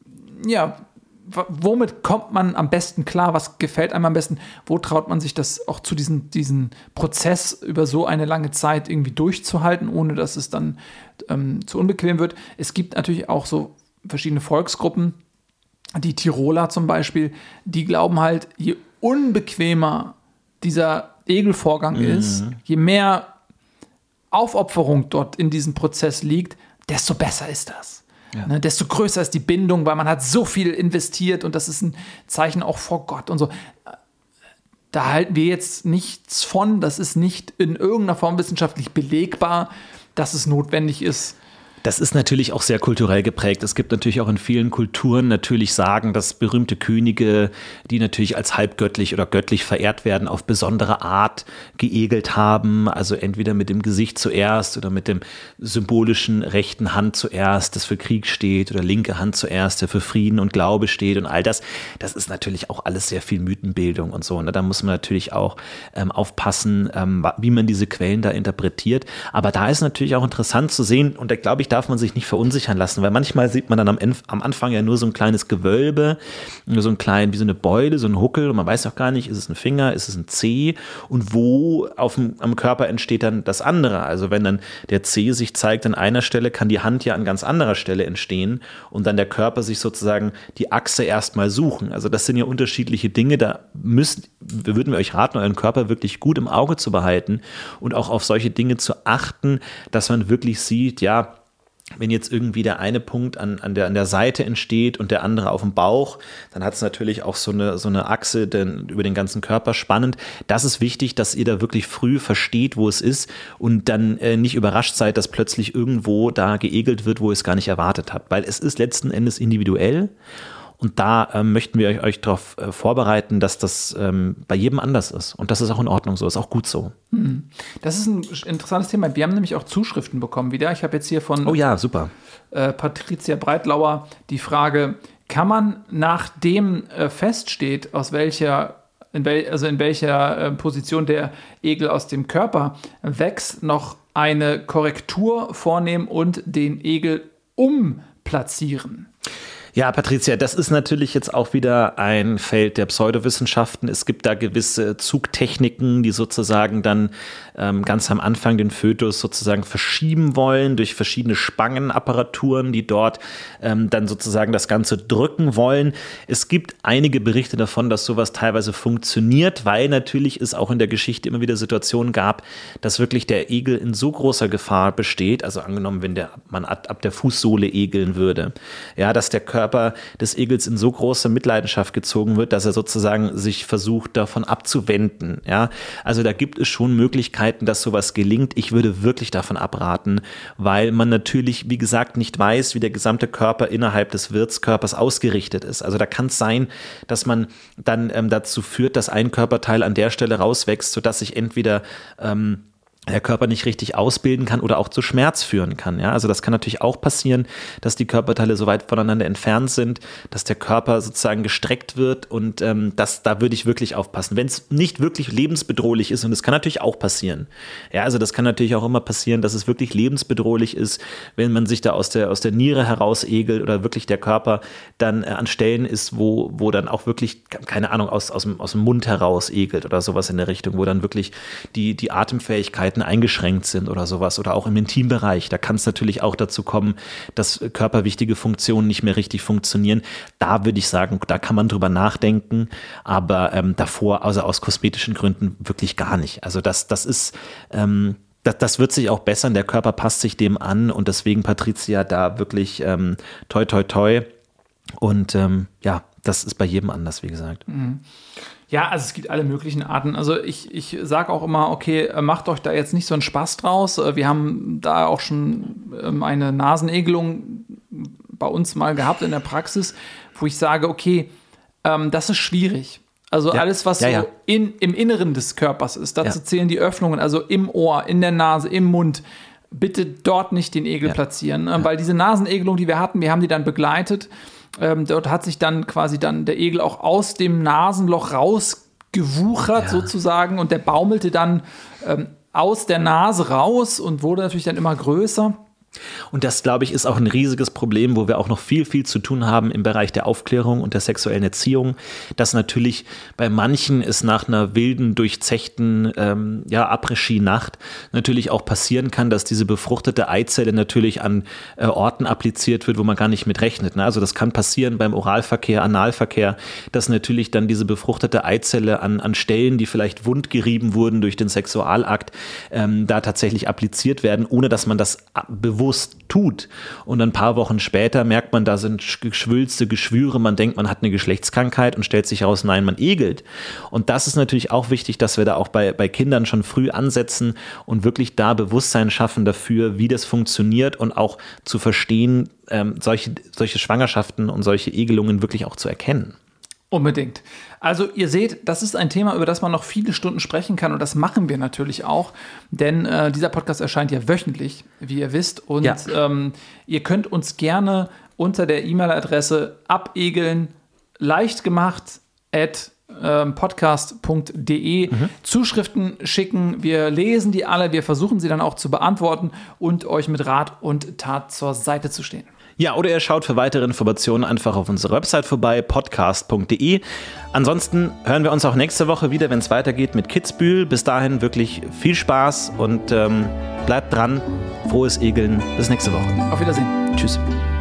D: ja, womit kommt man am besten klar? Was gefällt einem am besten? Wo traut man sich das auch zu diesem diesen Prozess über so eine lange Zeit irgendwie durchzuhalten, ohne dass es dann ähm, zu unbequem wird? Es gibt natürlich auch so verschiedene Volksgruppen, die Tiroler zum Beispiel, die glauben halt, je unbequemer dieser Egelvorgang mhm. ist, je mehr Aufopferung dort in diesem Prozess liegt, desto besser ist das. Ja. Ne, desto größer ist die Bindung, weil man hat so viel investiert und das ist ein Zeichen auch vor Gott und so. Da halten wir jetzt nichts von, das ist nicht in irgendeiner Form wissenschaftlich belegbar, dass es notwendig ist.
C: Das ist natürlich auch sehr kulturell geprägt. Es gibt natürlich auch in vielen Kulturen natürlich Sagen, dass berühmte Könige, die natürlich als halbgöttlich oder göttlich verehrt werden, auf besondere Art geegelt haben. Also entweder mit dem Gesicht zuerst oder mit dem symbolischen rechten Hand zuerst, das für Krieg steht, oder linke Hand zuerst, der für Frieden und Glaube steht und all das. Das ist natürlich auch alles sehr viel Mythenbildung und so. Ne? Da muss man natürlich auch ähm, aufpassen, ähm, wie man diese Quellen da interpretiert. Aber da ist natürlich auch interessant zu sehen, und da glaube ich, darf man sich nicht verunsichern lassen, weil manchmal sieht man dann am, am Anfang ja nur so ein kleines Gewölbe, nur so ein klein, wie so eine Beule, so ein Huckel und man weiß auch gar nicht, ist es ein Finger, ist es ein Zeh und wo auf dem, am Körper entsteht dann das andere. Also wenn dann der Zeh sich zeigt an einer Stelle, kann die Hand ja an ganz anderer Stelle entstehen und dann der Körper sich sozusagen die Achse erstmal suchen. Also das sind ja unterschiedliche Dinge, da müssen, würden wir euch raten, euren Körper wirklich gut im Auge zu behalten und auch auf solche Dinge zu achten, dass man wirklich sieht, ja, wenn jetzt irgendwie der eine Punkt an, an, der, an der Seite entsteht und der andere auf dem Bauch, dann hat es natürlich auch so eine, so eine Achse denn, über den ganzen Körper spannend. Das ist wichtig, dass ihr da wirklich früh versteht, wo es ist und dann äh, nicht überrascht seid, dass plötzlich irgendwo da geegelt wird, wo ihr es gar nicht erwartet habt. Weil es ist letzten Endes individuell Und da ähm, möchten wir euch, euch darauf äh, vorbereiten, dass das ähm, bei jedem anders ist. Und das ist auch in Ordnung so, ist auch gut so.
D: Das ist ein interessantes Thema. Wir haben nämlich auch Zuschriften bekommen wieder. Ich habe jetzt hier von
C: oh ja, super.
D: Äh, Patricia Breitlauer die Frage, kann man, nachdem äh, feststeht, aus welcher, in wel, also in welcher äh, Position der Egel aus dem Körper wächst, noch eine Korrektur vornehmen und den Egel umplatzieren?
C: Ja, Patricia, das ist natürlich jetzt auch wieder ein Feld der Pseudowissenschaften. Es gibt da gewisse Zugtechniken, die sozusagen dann ähm, ganz am Anfang den Fötus sozusagen verschieben wollen durch verschiedene Spangenapparaturen, die dort ähm, dann sozusagen das Ganze drücken wollen. Es gibt einige Berichte davon, dass sowas teilweise funktioniert, weil natürlich es auch in der Geschichte immer wieder Situationen gab, dass wirklich der Egel in so großer Gefahr besteht, also angenommen, wenn der, man ab, ab der Fußsohle egeln würde, ja, dass der Körper des Egels in so große Mitleidenschaft gezogen wird, dass er sozusagen sich versucht, davon abzuwenden. Ja, also da gibt es schon Möglichkeiten, dass sowas gelingt. Ich würde wirklich davon abraten, weil man natürlich, wie gesagt, nicht weiß, wie der gesamte Körper innerhalb des Wirtskörpers ausgerichtet ist. Also da kann es sein, dass man dann ähm, dazu führt, dass ein Körperteil an der Stelle rauswächst, sodass sich entweder ähm, der Körper nicht richtig ausbilden kann oder auch zu Schmerz führen kann. Ja, also das kann natürlich auch passieren, dass die Körperteile so weit voneinander entfernt sind, dass der Körper sozusagen gestreckt wird und ähm, das, da würde ich wirklich aufpassen. Wenn es nicht wirklich lebensbedrohlich ist, und das kann natürlich auch passieren. Ja, also das kann natürlich auch immer passieren, dass es wirklich lebensbedrohlich ist, wenn man sich da aus der, aus der Niere heraus egelt oder wirklich der Körper dann äh, an Stellen ist, wo, wo dann auch wirklich, keine Ahnung, aus, aus, dem, aus dem Mund heraus egelt oder sowas in der Richtung, wo dann wirklich die, die Atemfähigkeit eingeschränkt sind oder sowas oder auch im Intimbereich. Da kann es natürlich auch dazu kommen, dass körperwichtige Funktionen nicht mehr richtig funktionieren. Da würde ich sagen, da kann man drüber nachdenken, aber ähm, davor, also aus kosmetischen Gründen, wirklich gar nicht. Also das, das ist, ähm, das, das wird sich auch bessern. Der Körper passt sich dem an und deswegen, Patricia, da wirklich ähm, toi, toi, toi. Und ähm, ja, das ist bei jedem anders, wie gesagt.
D: Mhm. Ja, also es gibt alle möglichen Arten. Also ich, ich sage auch immer, okay, macht euch da jetzt nicht so einen Spaß draus. Wir haben da auch schon eine Nasenegelung bei uns mal gehabt in der Praxis, wo ich sage, okay, ähm, das ist schwierig. Also ja. alles, was ja, ja. so in, im Inneren des Körpers ist, dazu ja. zählen die Öffnungen, also im Ohr, in der Nase, im Mund. Bitte dort nicht den Egel ja. platzieren, ja. weil diese Nasenegelung, die wir hatten, wir haben die dann begleitet. Ähm, dort hat sich dann quasi dann der Egel auch aus dem Nasenloch rausgewuchert ja. sozusagen und der baumelte dann ähm, aus der Nase raus und wurde natürlich dann immer größer.
C: Und das, glaube ich, ist auch ein riesiges Problem, wo wir auch noch viel, viel zu tun haben im Bereich der Aufklärung und der sexuellen Erziehung, dass natürlich bei manchen es nach einer wilden, durchzechten ähm, ja, Après-Ski-Nacht natürlich auch passieren kann, dass diese befruchtete Eizelle natürlich an äh, Orten appliziert wird, wo man gar nicht mit rechnet. Ne? Also das kann passieren beim Oralverkehr, Analverkehr, dass natürlich dann diese befruchtete Eizelle an, an Stellen, die vielleicht wundgerieben wurden durch den Sexualakt, ähm, da tatsächlich appliziert werden, ohne dass man das bewusst tut. Und ein paar Wochen später merkt man, da sind geschwülste Geschwüre, man denkt, man hat eine Geschlechtskrankheit und stellt sich heraus, nein, man egelt. Und das ist natürlich auch wichtig, dass wir da auch bei, bei Kindern schon früh ansetzen und wirklich da Bewusstsein schaffen dafür, wie das funktioniert und auch zu verstehen, ähm, solche, solche Schwangerschaften und solche Egelungen wirklich auch zu erkennen.
D: Unbedingt. Also ihr seht, das ist ein Thema, über das man noch viele Stunden sprechen kann und das machen wir natürlich auch, denn äh, dieser Podcast erscheint ja wöchentlich, wie ihr wisst und ja. ähm, ihr könnt uns gerne unter der E-Mail-Adresse abegeln, leicht gemacht at podcast punkt de mhm. Zuschriften schicken, wir lesen die alle, wir versuchen sie dann auch zu beantworten und euch mit Rat und Tat zur Seite zu stehen.
C: Ja, oder ihr schaut für weitere Informationen einfach auf unserer Website vorbei, podcast punkt de. Ansonsten hören wir uns auch nächste Woche wieder, wenn es weitergeht mit Kitzbühel. Bis dahin wirklich viel Spaß und ähm, bleibt dran. Frohes Egeln. Bis nächste Woche.
D: Auf Wiedersehen.
C: Tschüss.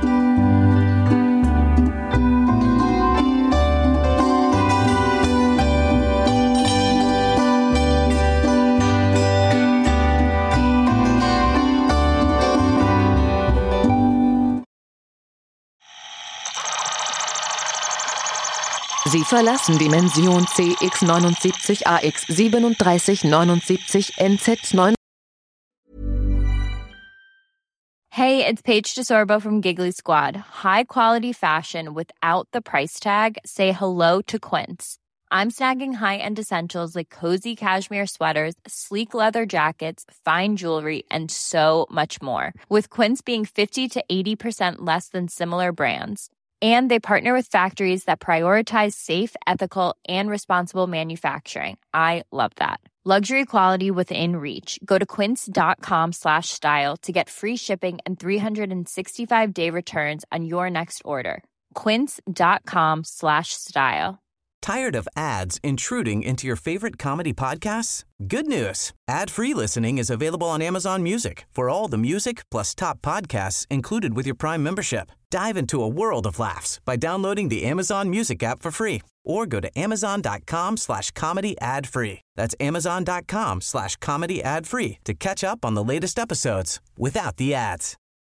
B: Sie verlassen Dimension C X neunundsiebzig A X siebenunddreißig neunundsiebzig N Z neun.
E: Hey, it's Paige DeSorbo from Giggly Squad. High quality fashion without the price tag. Say hello to Quince. I'm snagging high-end essentials like cozy cashmere sweaters, sleek leather jackets, fine jewelry, and so much more. With Quince being fifty to eighty percent less than similar brands. And they partner with factories that prioritize safe, ethical, and responsible manufacturing. I love that. Luxury quality within reach. Go to quince.com slash style to get free shipping and three sixty-five day returns on your next order. Quince.com slash style.
F: Tired of ads intruding into your favorite comedy podcasts? Good news. Ad-free listening is available on Amazon Music for all the music plus top podcasts included with your Prime membership. Dive into a world of laughs by downloading the Amazon Music app for free or go to amazon.com slash comedy ad free. That's amazon.com slash comedy ad free to catch up on the latest episodes without the ads.